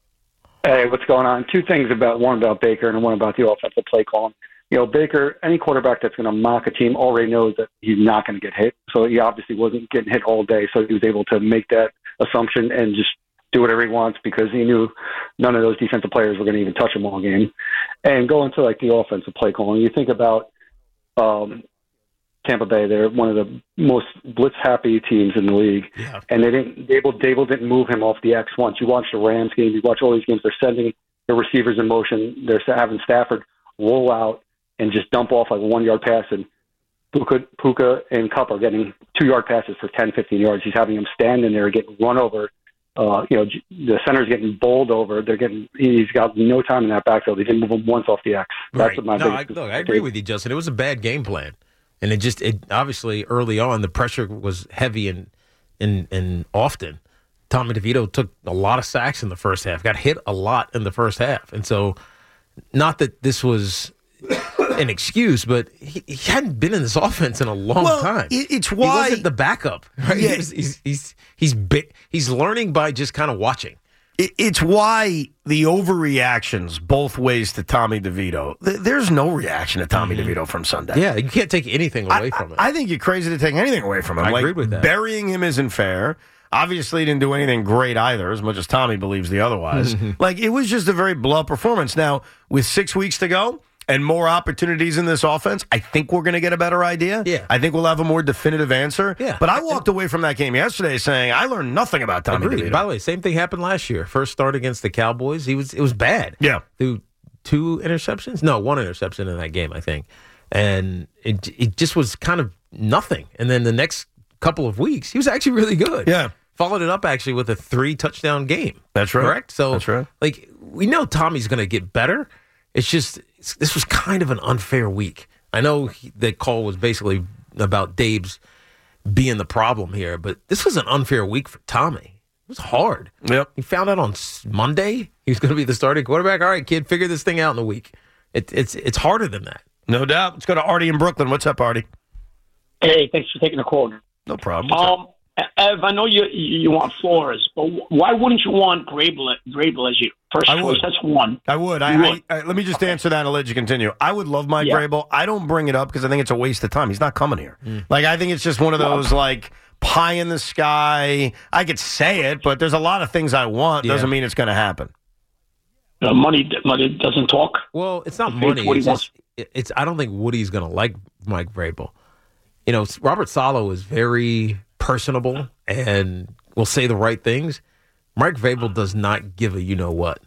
Hey, what's going on? Two things about one about Baker and one about the offensive play calling. You know, Baker, any quarterback that's going to mock a team already knows that he's not going to get hit. So he obviously wasn't getting hit all day. So he was able to make that assumption and just do whatever he wants because he knew none of those defensive players were going to even touch him all game. And going to like the offensive play calling, you think about um, Tampa Bay. They're one of the most blitz-happy teams in the league, Yeah. and they didn't. Dable, Dable didn't move him off the X once. You watch the Rams game, you watch all these games. They're sending their receivers in motion. They're having Stafford roll out and just dump off like a one-yard pass, and Puka, Puka and Kupp are getting two-yard passes for ten, fifteen yards. He's having them stand in there, getting run over. Uh, you know, the center's getting bowled over. They're getting. He's got no time in that backfield. He didn't move him once off the X. That's Right. what my No, I, biggest. look, I agree with you, Justin. It was a bad game plan, and it just it obviously early on the pressure was heavy and and and often. Tommy DeVito took a lot of sacks in the first half, got hit a lot in the first half, and so not that this was an excuse, but he, he hadn't been in this offense in a long well, time. It, it's why he wasn't the backup. Right? Yeah. He was, he's he's he's bi- he's learning by just kind of watching. It, it's why the overreactions both ways to Tommy DeVito. Th- there's no reaction to Tommy mm-hmm. DeVito from Sunday. Yeah, you can't take anything away I, from it. I, I think you're crazy to take anything away from him. I like, agree with that. Burying him isn't fair. Obviously, he didn't do anything great either, as much as Tommy believes the otherwise. Like, it was just a very blunt performance. Now, with six weeks to go and more opportunities in this offense, I think we're going to get a better idea. Yeah. I think we'll have a more definitive answer. Yeah. But I walked away from that game yesterday saying I learned nothing about Tommy Agreed. DeVito. By the way, same thing happened last year. First start against the Cowboys, he was it was bad. Yeah. Through two interceptions? No, one interception in that game, I think. And it it just was kind of nothing. And then the next couple of weeks, he was actually really good. Yeah. Followed it up actually with a three touchdown game. That's right. Correct? So That's right. like we know Tommy's going to get better. It's just it's, this was kind of an unfair week. I know he, the call was basically about Dave's being the problem here, but this was an unfair week for Tommy. It was hard. Yep. He found out on Monday he was going to be the starting quarterback. All right, kid, figure this thing out in a week. It, it's it's harder than that. No doubt. Let's go to Artie in Brooklyn. What's up, Artie? Hey, thanks for taking the call. No problem. What's Um, Ev, I know you you want Flores, but why wouldn't you want Grable, Grable as your first I choice? would. That's one. I would. I, You I, would. I let me just answer that and let you continue. I would love Mike Yeah. Vrabel. I don't bring it up because I think it's a waste of time. He's not coming here. Like I think it's just one of those like pie in the sky. I could say it, but there's a lot of things I want. Yeah. Doesn't mean it's going to happen. Uh, money, money doesn't talk. Well, it's not It's money. what he It's, just, it- it's I don't think Woody's going to like Mike Vrabel. You know, Robert Saleh is very personable and will say the right things. Mike Vrabel does not give a you know what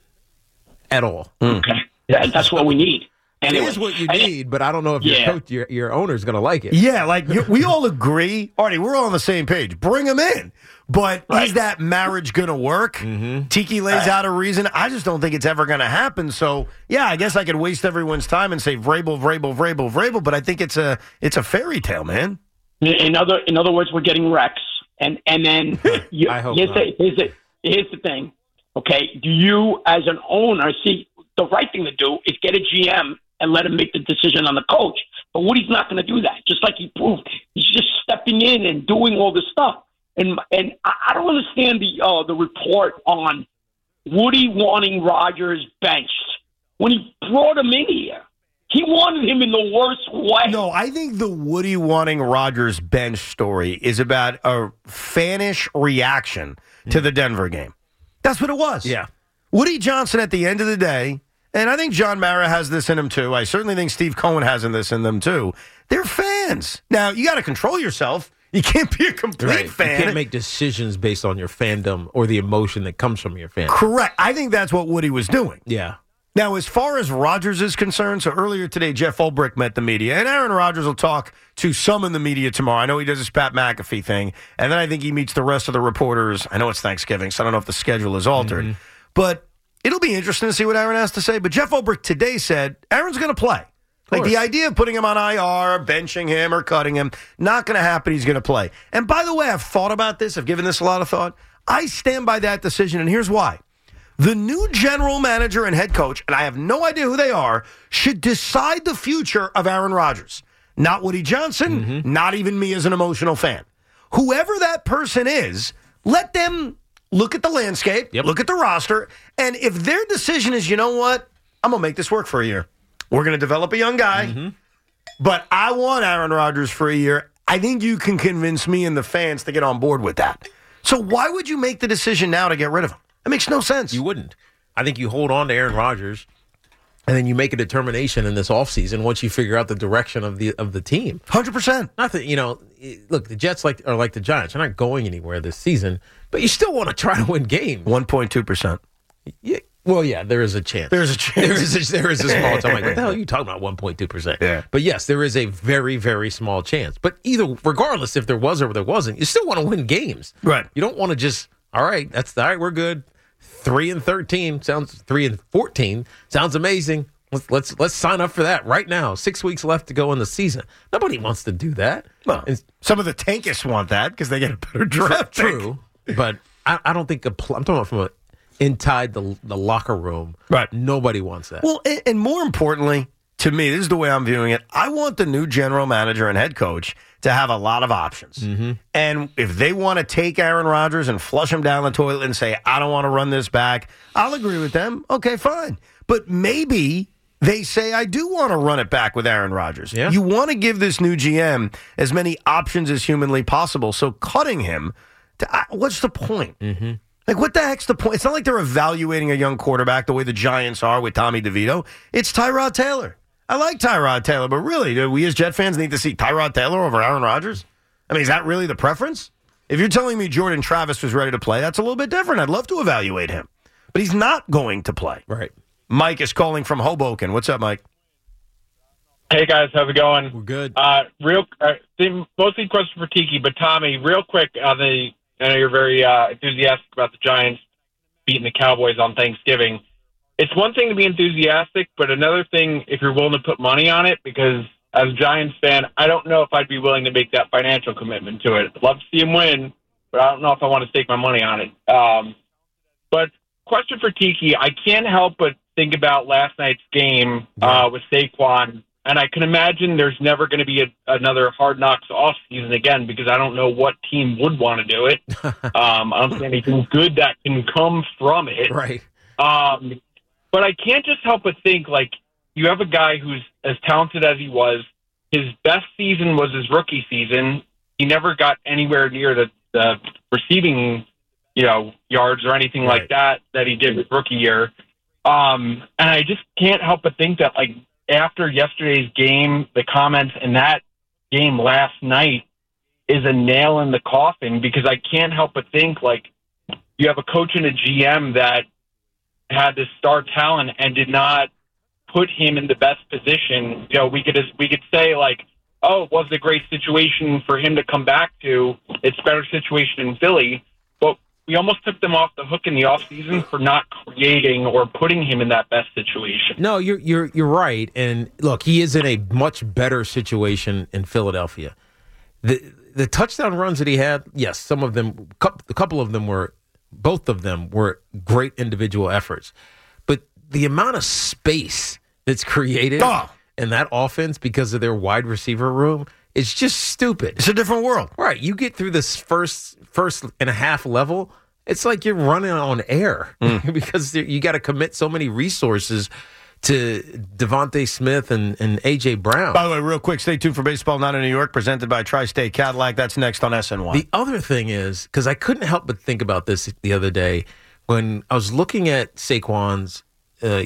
at all. Okay, yeah, that's what we need. Anyway, It is what you need, but I don't know if Yeah. your coach, your, your owner is going to like it. Yeah, like you- we all agree. Artie, we're all on the same page. Bring him in. But is that marriage going to work? Mm-hmm. Tiki lays out a reason. I just don't think it's ever going to happen. So, yeah, I guess I could waste everyone's time and say Vrabel, Vrabel, Vrabel, Vrabel, but I think it's a it's a fairy tale, man. in other in other words, we're getting Rex, and and then you, I hope here's, not. the, here's the here's the thing. Okay, do you as an owner see the right thing to do is get a G M and let him make the decision on the coach? But Woody's not going to do that. Just like he proved, he's just stepping in and doing all this stuff. And and I I don't understand the uh, the report on Woody wanting Rodgers benched when he brought him in here. He wanted him in the worst way. No, I think the Woody wanting Rodgers bench story is about a fanish reaction to the Denver game. That's what it was. Yeah. Woody Johnson at the end of the day, and I think John Mara has this in him too. I certainly think Steve Cohen has in this in them too. They're fans. Now, you got to control yourself. You can't be a complete Right. fan. You can't make decisions based on your fandom or the emotion that comes from your fandom. Correct. I think that's what Woody was doing. Yeah. Now, as far as Rodgers is concerned, so earlier today, Jeff Ulbrich met the media, and Aaron Rodgers will talk to some in the media tomorrow. I know he does his Pat McAfee thing, and then I think he meets the rest of the reporters. I know it's Thanksgiving, so I don't know if the schedule is altered. Mm-hmm. But it'll be interesting to see what Aaron has to say. But Jeff Ulbrich today said Aaron's going to play. Like the idea of putting him on I R, benching him, or cutting him, not going to happen. He's going to play. And by the way, I've thought about this. I've given this a lot of thought. I stand by that decision, and here's why. The new general manager and head coach, and I have no idea who they are, should decide the future of Aaron Rodgers. Not Woody Johnson, Mm-hmm. not even me as an emotional fan. Whoever that person is, let them look at the landscape, look at the roster, and if their decision is, you know what, I'm going to make this work for a year. We're going to develop a young guy, Mm-hmm. but I want Aaron Rodgers for a year. I think you can convince me and the fans to get on board with that. So why would you make the decision now to get rid of him? That makes no sense. You wouldn't. I think you hold on to Aaron Rodgers, and then you make a determination in this offseason once you figure out the direction of the of the team. one hundred percent. Not that, you know, look, the Jets like are like the Giants. They're not going anywhere this season, but you still want to try to win games. one point two percent. Yeah. Well, yeah, there is a chance. There's a chance. There is a, there is a small chance. I'm like, what the hell are you talking about, one point two percent? Yeah. But yes, there is a very, very small chance. But either, regardless if there was or there wasn't, you still want to win games. Right. You don't want to just, all right, that's all right, we're good. Three and thirteen sounds three and fourteen sounds amazing. Let's let's let's sign up for that right now. Six weeks left to go in the season. Nobody wants to do that. Well, and some of the tankists want that because they get a better draft. True, but I, I don't think a pl- I'm talking about from a, inside the the locker room. Right. Nobody wants that. Well, and, and more importantly, to me, this is the way I'm viewing it. I want the new general manager and head coach to have a lot of options. Mm-hmm. And if they want to take Aaron Rodgers and flush him down the toilet and say, I don't want to run this back, I'll agree with them. Okay, fine. But maybe they say, I do want to run it back with Aaron Rodgers. Yeah. You want to give this new G M as many options as humanly possible. So cutting him, to, uh, what's the point? Mm-hmm. Like, what the heck's the point? It's not like they're evaluating a young quarterback the way the Giants are with Tommy DeVito. It's Tyrod Taylor. I like Tyrod Taylor, but really, do we as Jet fans need to see Tyrod Taylor over Aaron Rodgers? I mean, is that really the preference? If you're telling me Jordan Travis was ready to play, that's a little bit different. I'd love to evaluate him. But he's not going to play. Right. Mike is calling from Hoboken. What's up, Mike? Hey, guys. How's it going? We're good. Uh, real, uh, mostly a question for Tiki, but Tommy, real quick, on the, I know you're very uh, enthusiastic about the Giants beating the Cowboys on Thanksgiving. It's one thing to be enthusiastic, but another thing if you're willing to put money on it, because as a Giants fan, I don't know if I'd be willing to make that financial commitment to it. I'd love to see him win, but I don't know if I want to stake my money on it. Um, but question for Tiki, I can't help but think about last night's game uh, with Saquon, and I can imagine there's never going to be a, another Hard Knocks offseason again, because I don't know what team would want to do it. um, I don't see anything good that can come from it. Right. Um, but I can't just help but think, like, you have a guy who's as talented as he was. His best season was his rookie season. He never got anywhere near the, the receiving, you know, yards or anything Right. like that that he did with rookie year. Um, and I just can't help but think that, like, after yesterday's game, the comments in that game last night is a nail in the coffin, because I can't help but think, like, you have a coach and a G M that had this star talent and did not put him in the best position. You know, we could we could say, like, oh, it wasn't a great situation for him to come back to. It's a better situation in Philly. But we almost took them off the hook in the offseason for not creating or putting him in that best situation. No, you're you're you're right. And look, he is in a much better situation in Philadelphia. The the touchdown runs that he had, yes, some of them, a couple of them were, both of them were great individual efforts. But the amount of space that's created oh. in that offense because of their wide receiver room, it's just stupid. It's a different world. Right. You get through this first first and a half level, it's like you're running on air mm. because you got to commit so many resources to Devontae Smith and, and A J. Brown. By the way, real quick, stay tuned for Baseball Night in New York, presented by Tri-State Cadillac. That's next on S N Y. The other thing is, because I couldn't help but think about this the other day, when I was looking at Saquon's uh,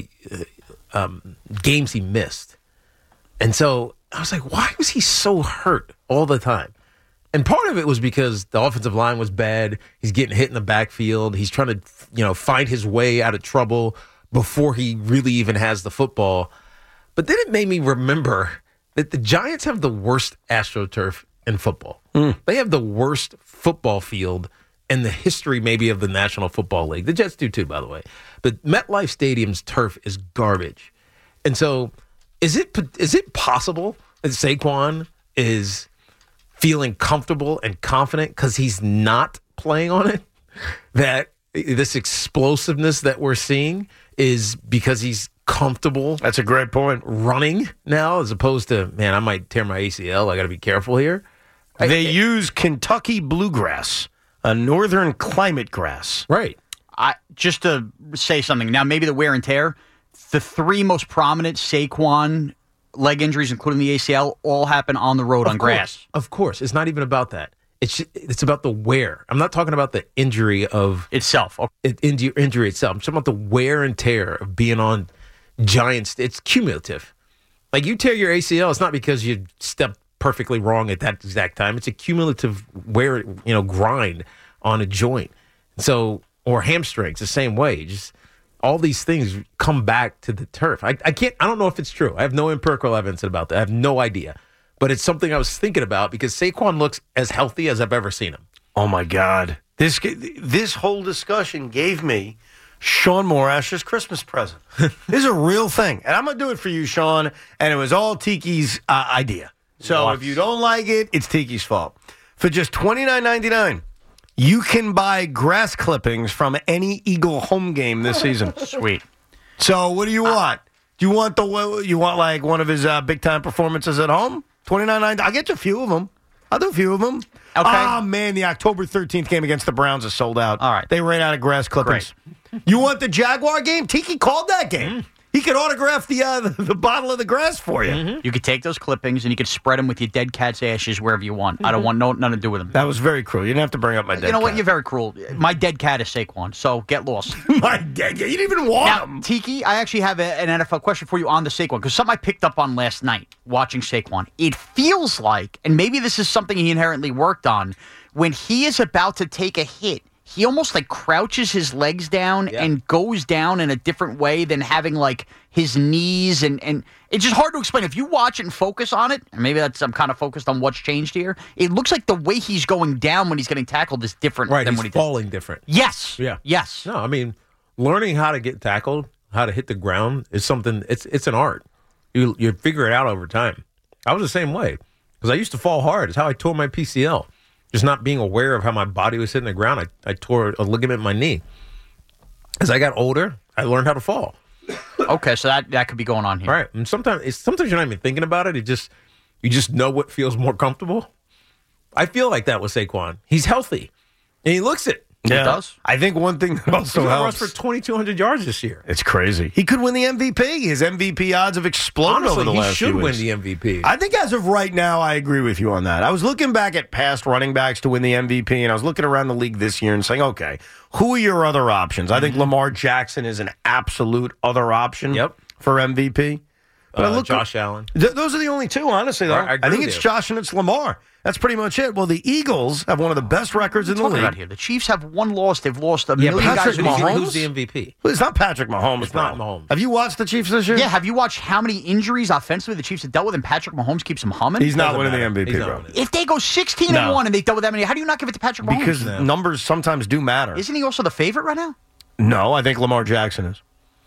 um, games he missed. And so I was like, why was he so hurt all the time? And part of it was because the offensive line was bad. He's getting hit in the backfield. He's trying to, you know, find his way out of trouble before he really even has the football. But then it made me remember that the Giants have the worst AstroTurf in football. Mm. They have the worst football field in the history maybe of the National Football League. The Jets do too, by the way. But MetLife Stadium's turf is garbage. And so is it is it possible that Saquon is feeling comfortable and confident because he's not playing on it? That this explosiveness that we're seeing is because he's comfortable. That's a great point. Running now, as opposed to, man, I might tear my A C L. I got to be careful here. They I, use Kentucky bluegrass, a northern climate grass. Right. I just to say something now, maybe the wear and tear. The three most prominent Saquon leg injuries, including the A C L, all happen on the road of on course, grass. Of course, it's not even about that. It's it's about the wear. I'm not talking about the injury of itself. It, injury, injury itself. I'm talking about the wear and tear of being on Giants. It's cumulative. Like you tear your A C L, it's not because you stepped perfectly wrong at that exact time. It's a cumulative wear, you know, grind on a joint. So, or hamstrings, the same way. Just all these things come back to the turf. I, I can't. I don't know if it's true. I have no empirical evidence about that. I have no idea. But it's something I was thinking about because Saquon looks as healthy as I've ever seen him. Oh, my God. This this whole discussion gave me Sean Morash's Christmas present. This is a real thing. And I'm going to do it for you, Sean. And it was all Tiki's uh, idea. So what? If you don't like it, it's Tiki's fault. For just twenty-nine ninety-nine, you can buy grass clippings from any Eagle home game this season. Sweet. So what do you want? Do you want the you want like one of his uh, big time performances at home? twenty-nine nine. I'll get you a few of them. I'll do a few of them. Okay. Oh, man, the October thirteenth game against the Browns is sold out. All right. They ran out of grass clippings. Great. You want the Jaguar game? Tiki called that game. Mm-hmm. He could autograph the, uh, the the bottle of the grass for you. Mm-hmm. You could take those clippings and you could spread them with your dead cat's ashes wherever you want. Mm-hmm. I don't want no, nothing to do with them. That was very cruel. You didn't have to bring up my dead cat. You know what? cat. You're very cruel. My dead cat is Saquon, so get lost. My dead cat? You didn't even want now, him. Tiki, I actually have a, an N F L question for you on the Saquon, because something I picked up on last night watching Saquon. It feels like, and maybe this is something he inherently worked on, when he is about to take a hit, he almost like crouches his legs down yeah. and goes down in a different way than having like his knees and, and it's just hard to explain. If you watch it and focus on it, and maybe that's I'm kind of focused on what's changed here, it looks like the way he's going down when he's getting tackled is different right, than he's when he's falling different. Yes. Yeah. Yes. No, I mean, learning how to get tackled, how to hit the ground is something, it's it's an art. You you figure it out over time. I was the same way because I used to fall hard. It's how I tore my P C L. Just not being aware of how my body was hitting the ground, I, I tore a ligament in my knee. As I got older, I learned how to fall. Okay, so that, that could be going on here. All right, and sometimes it's, sometimes you're not even thinking about it. It just you just know what feels more comfortable. I feel like that with Saquon. He's healthy, and he looks it. Yeah. He does. I think one thing that also He's helps. rushed for twenty-two hundred yards this year. It's crazy. He could win the M V P. His M V P odds have exploded Honestly, over the he last should few win weeks. the M V P. I think as of right now, I agree with you on that. I was looking back at past running backs to win the M V P, and I was looking around the league this year and saying, okay, who are your other options? I think Lamar Jackson is an absolute other option Yep. for M V P. But Uh, I look Josh Allen. Th- those are the only two, honestly, though. I- I agree I think with it's you. Josh and it's Lamar. That's pretty much it. Well, the Eagles have one of the best records in the Talking league. about here, the Chiefs have one loss. They've lost a Yeah, million but guys. Patrick in the Mahomes? Who's the M V P? Well, it's not Patrick Mahomes. It's not bro. Mahomes. Have you watched the Chiefs this year? Yeah, have you watched how many injuries offensively the Chiefs have dealt with, and Patrick Mahomes keeps them humming? He's not Doesn't winning matter. the M V P, He's not bro. winning it. If they go sixteen and No. one and they dealt with that many, how do you not give it to Patrick Mahomes? Because No. numbers sometimes do matter. Isn't he also the favorite right now? No, I think Lamar Jackson is.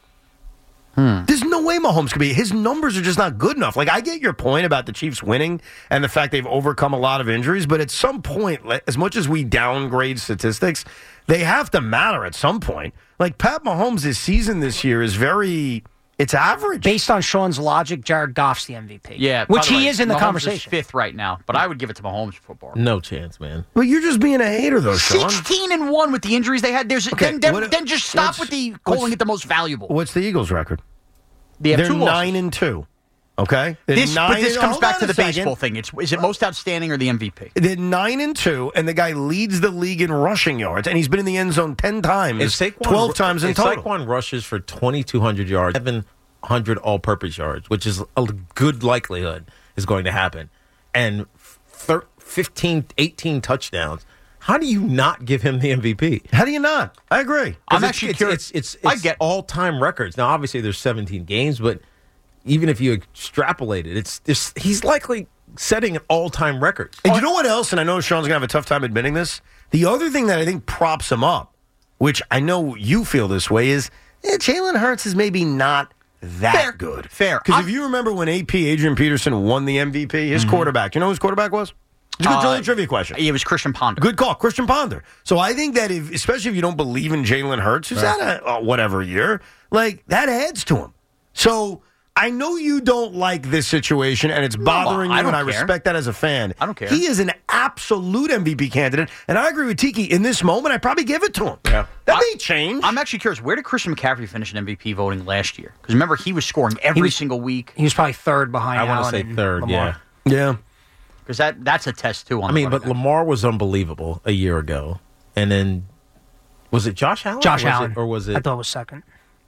Hmm. There's no way Mahomes could be. His numbers are just not good enough. Like, I get your point about the Chiefs winning and the fact they've overcome a lot of injuries, but at some point, like, as much as we downgrade statistics, they have to matter at some point. Like, Pat Mahomes' season this year is very, it's average. Based on Sean's logic, Jared Goff's the M V P. Yeah, by which the he way, is in the Mahomes conversation. Is fifth right now, but I would give it to Mahomes for football. No chance, man. But you're just being a hater, though, Sean. Sixteen and one with the injuries they had. There's Okay, then, then, what- then just stop what's- with the what's- calling it the most valuable. What's the Eagles' record? They have They're two losses. nine and two. Okay? They're This, nine but this and- comes hold back on to a the second. baseball thing. It's is it most outstanding or the M V P? They're nine and two, and the guy leads the league in rushing yards, and he's been in the end zone ten times, If Saquon, twelve times in if total. Saquon rushes for twenty-two hundred yards, seven hundred all-purpose yards, which is a good likelihood is going to happen, and thir- fifteen, eighteen touchdowns, how do you not give him the M V P? How do you not? I agree. I'm it's, actually it's, curious. It's, it's, I it's get- all-time records. Now, obviously, there's seventeen games, but even if you extrapolate it, it's, it's he's likely setting an all-time record. And you know what else? And I know Sean's going to have a tough time admitting this. The other thing that I think props him up, which I know you feel this way, is eh, Jalen Hurts is maybe not that Fair. good. Fair. Because I'm- if you remember when A P, Adrian Peterson, won the M V P, his quarterback, you know who his quarterback was? It's a good Uh, Julie trivia question. It was Christian Ponder. Good call, Christian Ponder. So I think that if, especially if you don't believe in Jalen Hurts, who's Right. had a uh, whatever year, like that adds to him. So I know you don't like this situation, and it's bothering I you, don't and I care. respect that as a fan. I don't care. He is an absolute M V P candidate, and I agree with Tiki. In this moment, I'd probably give it to him. Yeah. That I- may change. I'm actually curious. Where did Christian McCaffrey finish in M V P voting last year? Because remember, he was scoring every was- single week. He was probably third behind I want Allen to say and third, Lamar. yeah. yeah. Because that that's a test too. On I the mean, but running back. Lamar was unbelievable a year ago, and then was it Josh Allen? Josh or was Allen. it, or was it? I thought it was second.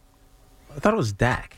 I thought it was Dak.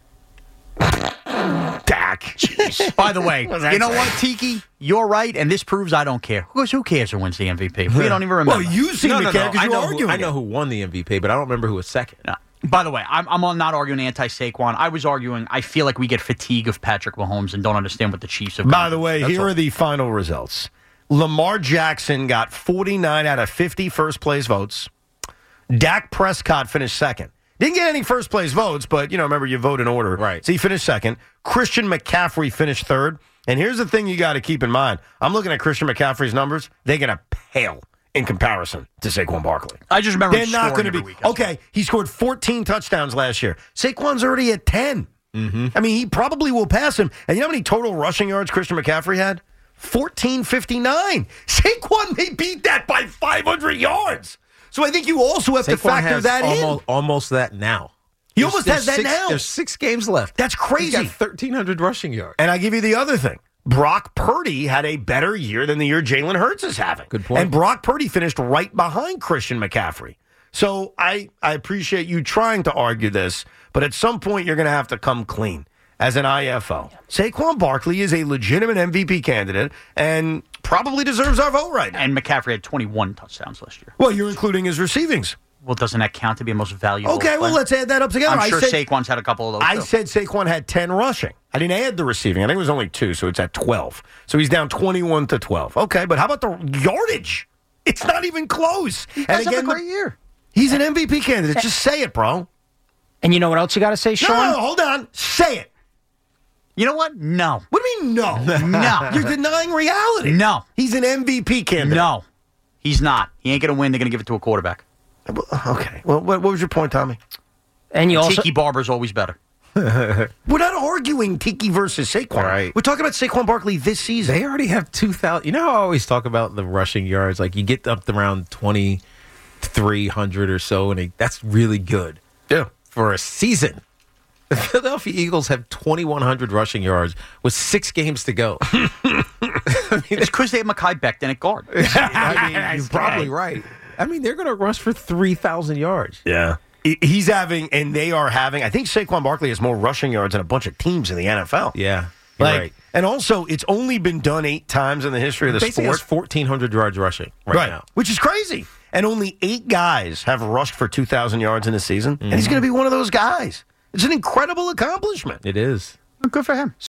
Dak. By the way, What was I you know saying? what, Tiki? You're right, and this proves I don't care. Who who cares who wins the M V P? We don't even remember. Well, you seem No, to no, care no. because I you're know, who, arguing. I know it. who won the M V P, but I don't remember who was second. No. By the way, I'm, I'm on not arguing anti-Saquon. I was arguing I feel like we get fatigue of Patrick Mahomes and don't understand what the Chiefs have By done. the way, That's here all. are the final results. Lamar Jackson got forty-nine out of fifty first place votes. Dak Prescott finished second. Didn't get any first place votes, but, you know, remember, you vote in order. Right. So he finished second. Christian McCaffrey finished third. And here's the thing you got to keep in mind. I'm looking at Christian McCaffrey's numbers. They're going to pale in comparison to Saquon Barkley. I just remember They're him not scoring going to every be. week. That's Okay, he scored fourteen touchdowns last year. Saquon's already at ten. Mm-hmm. I mean, he probably will pass him. And you know how many total rushing yards Christian McCaffrey had? fourteen fifty-nine. Saquon may beat that by five hundred yards. So I think you also have Saquon to factor has that almost, in. Almost that now. He There's- almost there's has that six- now. There's six games left. That's crazy. He's got thirteen hundred rushing yards. And I give you the other thing. Brock Purdy had a better year than the year Jalen Hurts is having. Good point. And Brock Purdy finished right behind Christian McCaffrey. So I, I appreciate you trying to argue this, but at some point you're going to have to come clean as an I F O. Saquon Barkley is a legitimate M V P candidate and probably deserves our vote right now. And McCaffrey had twenty-one touchdowns last year. Well, you're including his receivings. Well, doesn't that count to be a most valuable Okay, well, player? let's add that up together. I'm I sure said- Saquon's had a couple of those, I too. said Saquon had ten rushing. I didn't add the receiving. I think it was only two, so it's at twelve. So he's down twenty-one to twelve. Okay, but how about the yardage? It's not even close. He And does have a again, great year. He's an M V P candidate. Just say it, bro. And you know what else you got to say, Sean? No, no, hold on. Say it. You know what? No. What do you mean, no? No. You're denying reality. No. He's an M V P candidate. No. He's not. He ain't going to win. They're going to give it to a quarterback. Okay. Well, what, what was your point, Tommy? And you also Tiki Barber's always better. We're not arguing Tiki versus Saquon. Right. We're talking about Saquon Barkley this season. They already have two thousand. You know how I always talk about the rushing yards? Like you get up to around twenty-three hundred or so, and they, that's really good. Yeah. For a season. The Philadelphia Eagles have twenty-one hundred rushing yards with six games to go. I mean, it's because they have Mekhi Becton at guard. I mean, you're probably right. I mean, they're going to rush for three thousand yards. Yeah. He's having, and they are having, I think Saquon Barkley has more rushing yards than a bunch of teams in the N F L. Yeah. You're Like, right. and also, it's only been done eight times in the history of the Basically sport. has fourteen hundred yards rushing right, now. Which is crazy. And only eight guys have rushed for two thousand yards in a season. And he's Mm-hmm. going to be one of those guys. It's an incredible accomplishment. It is. Good for him.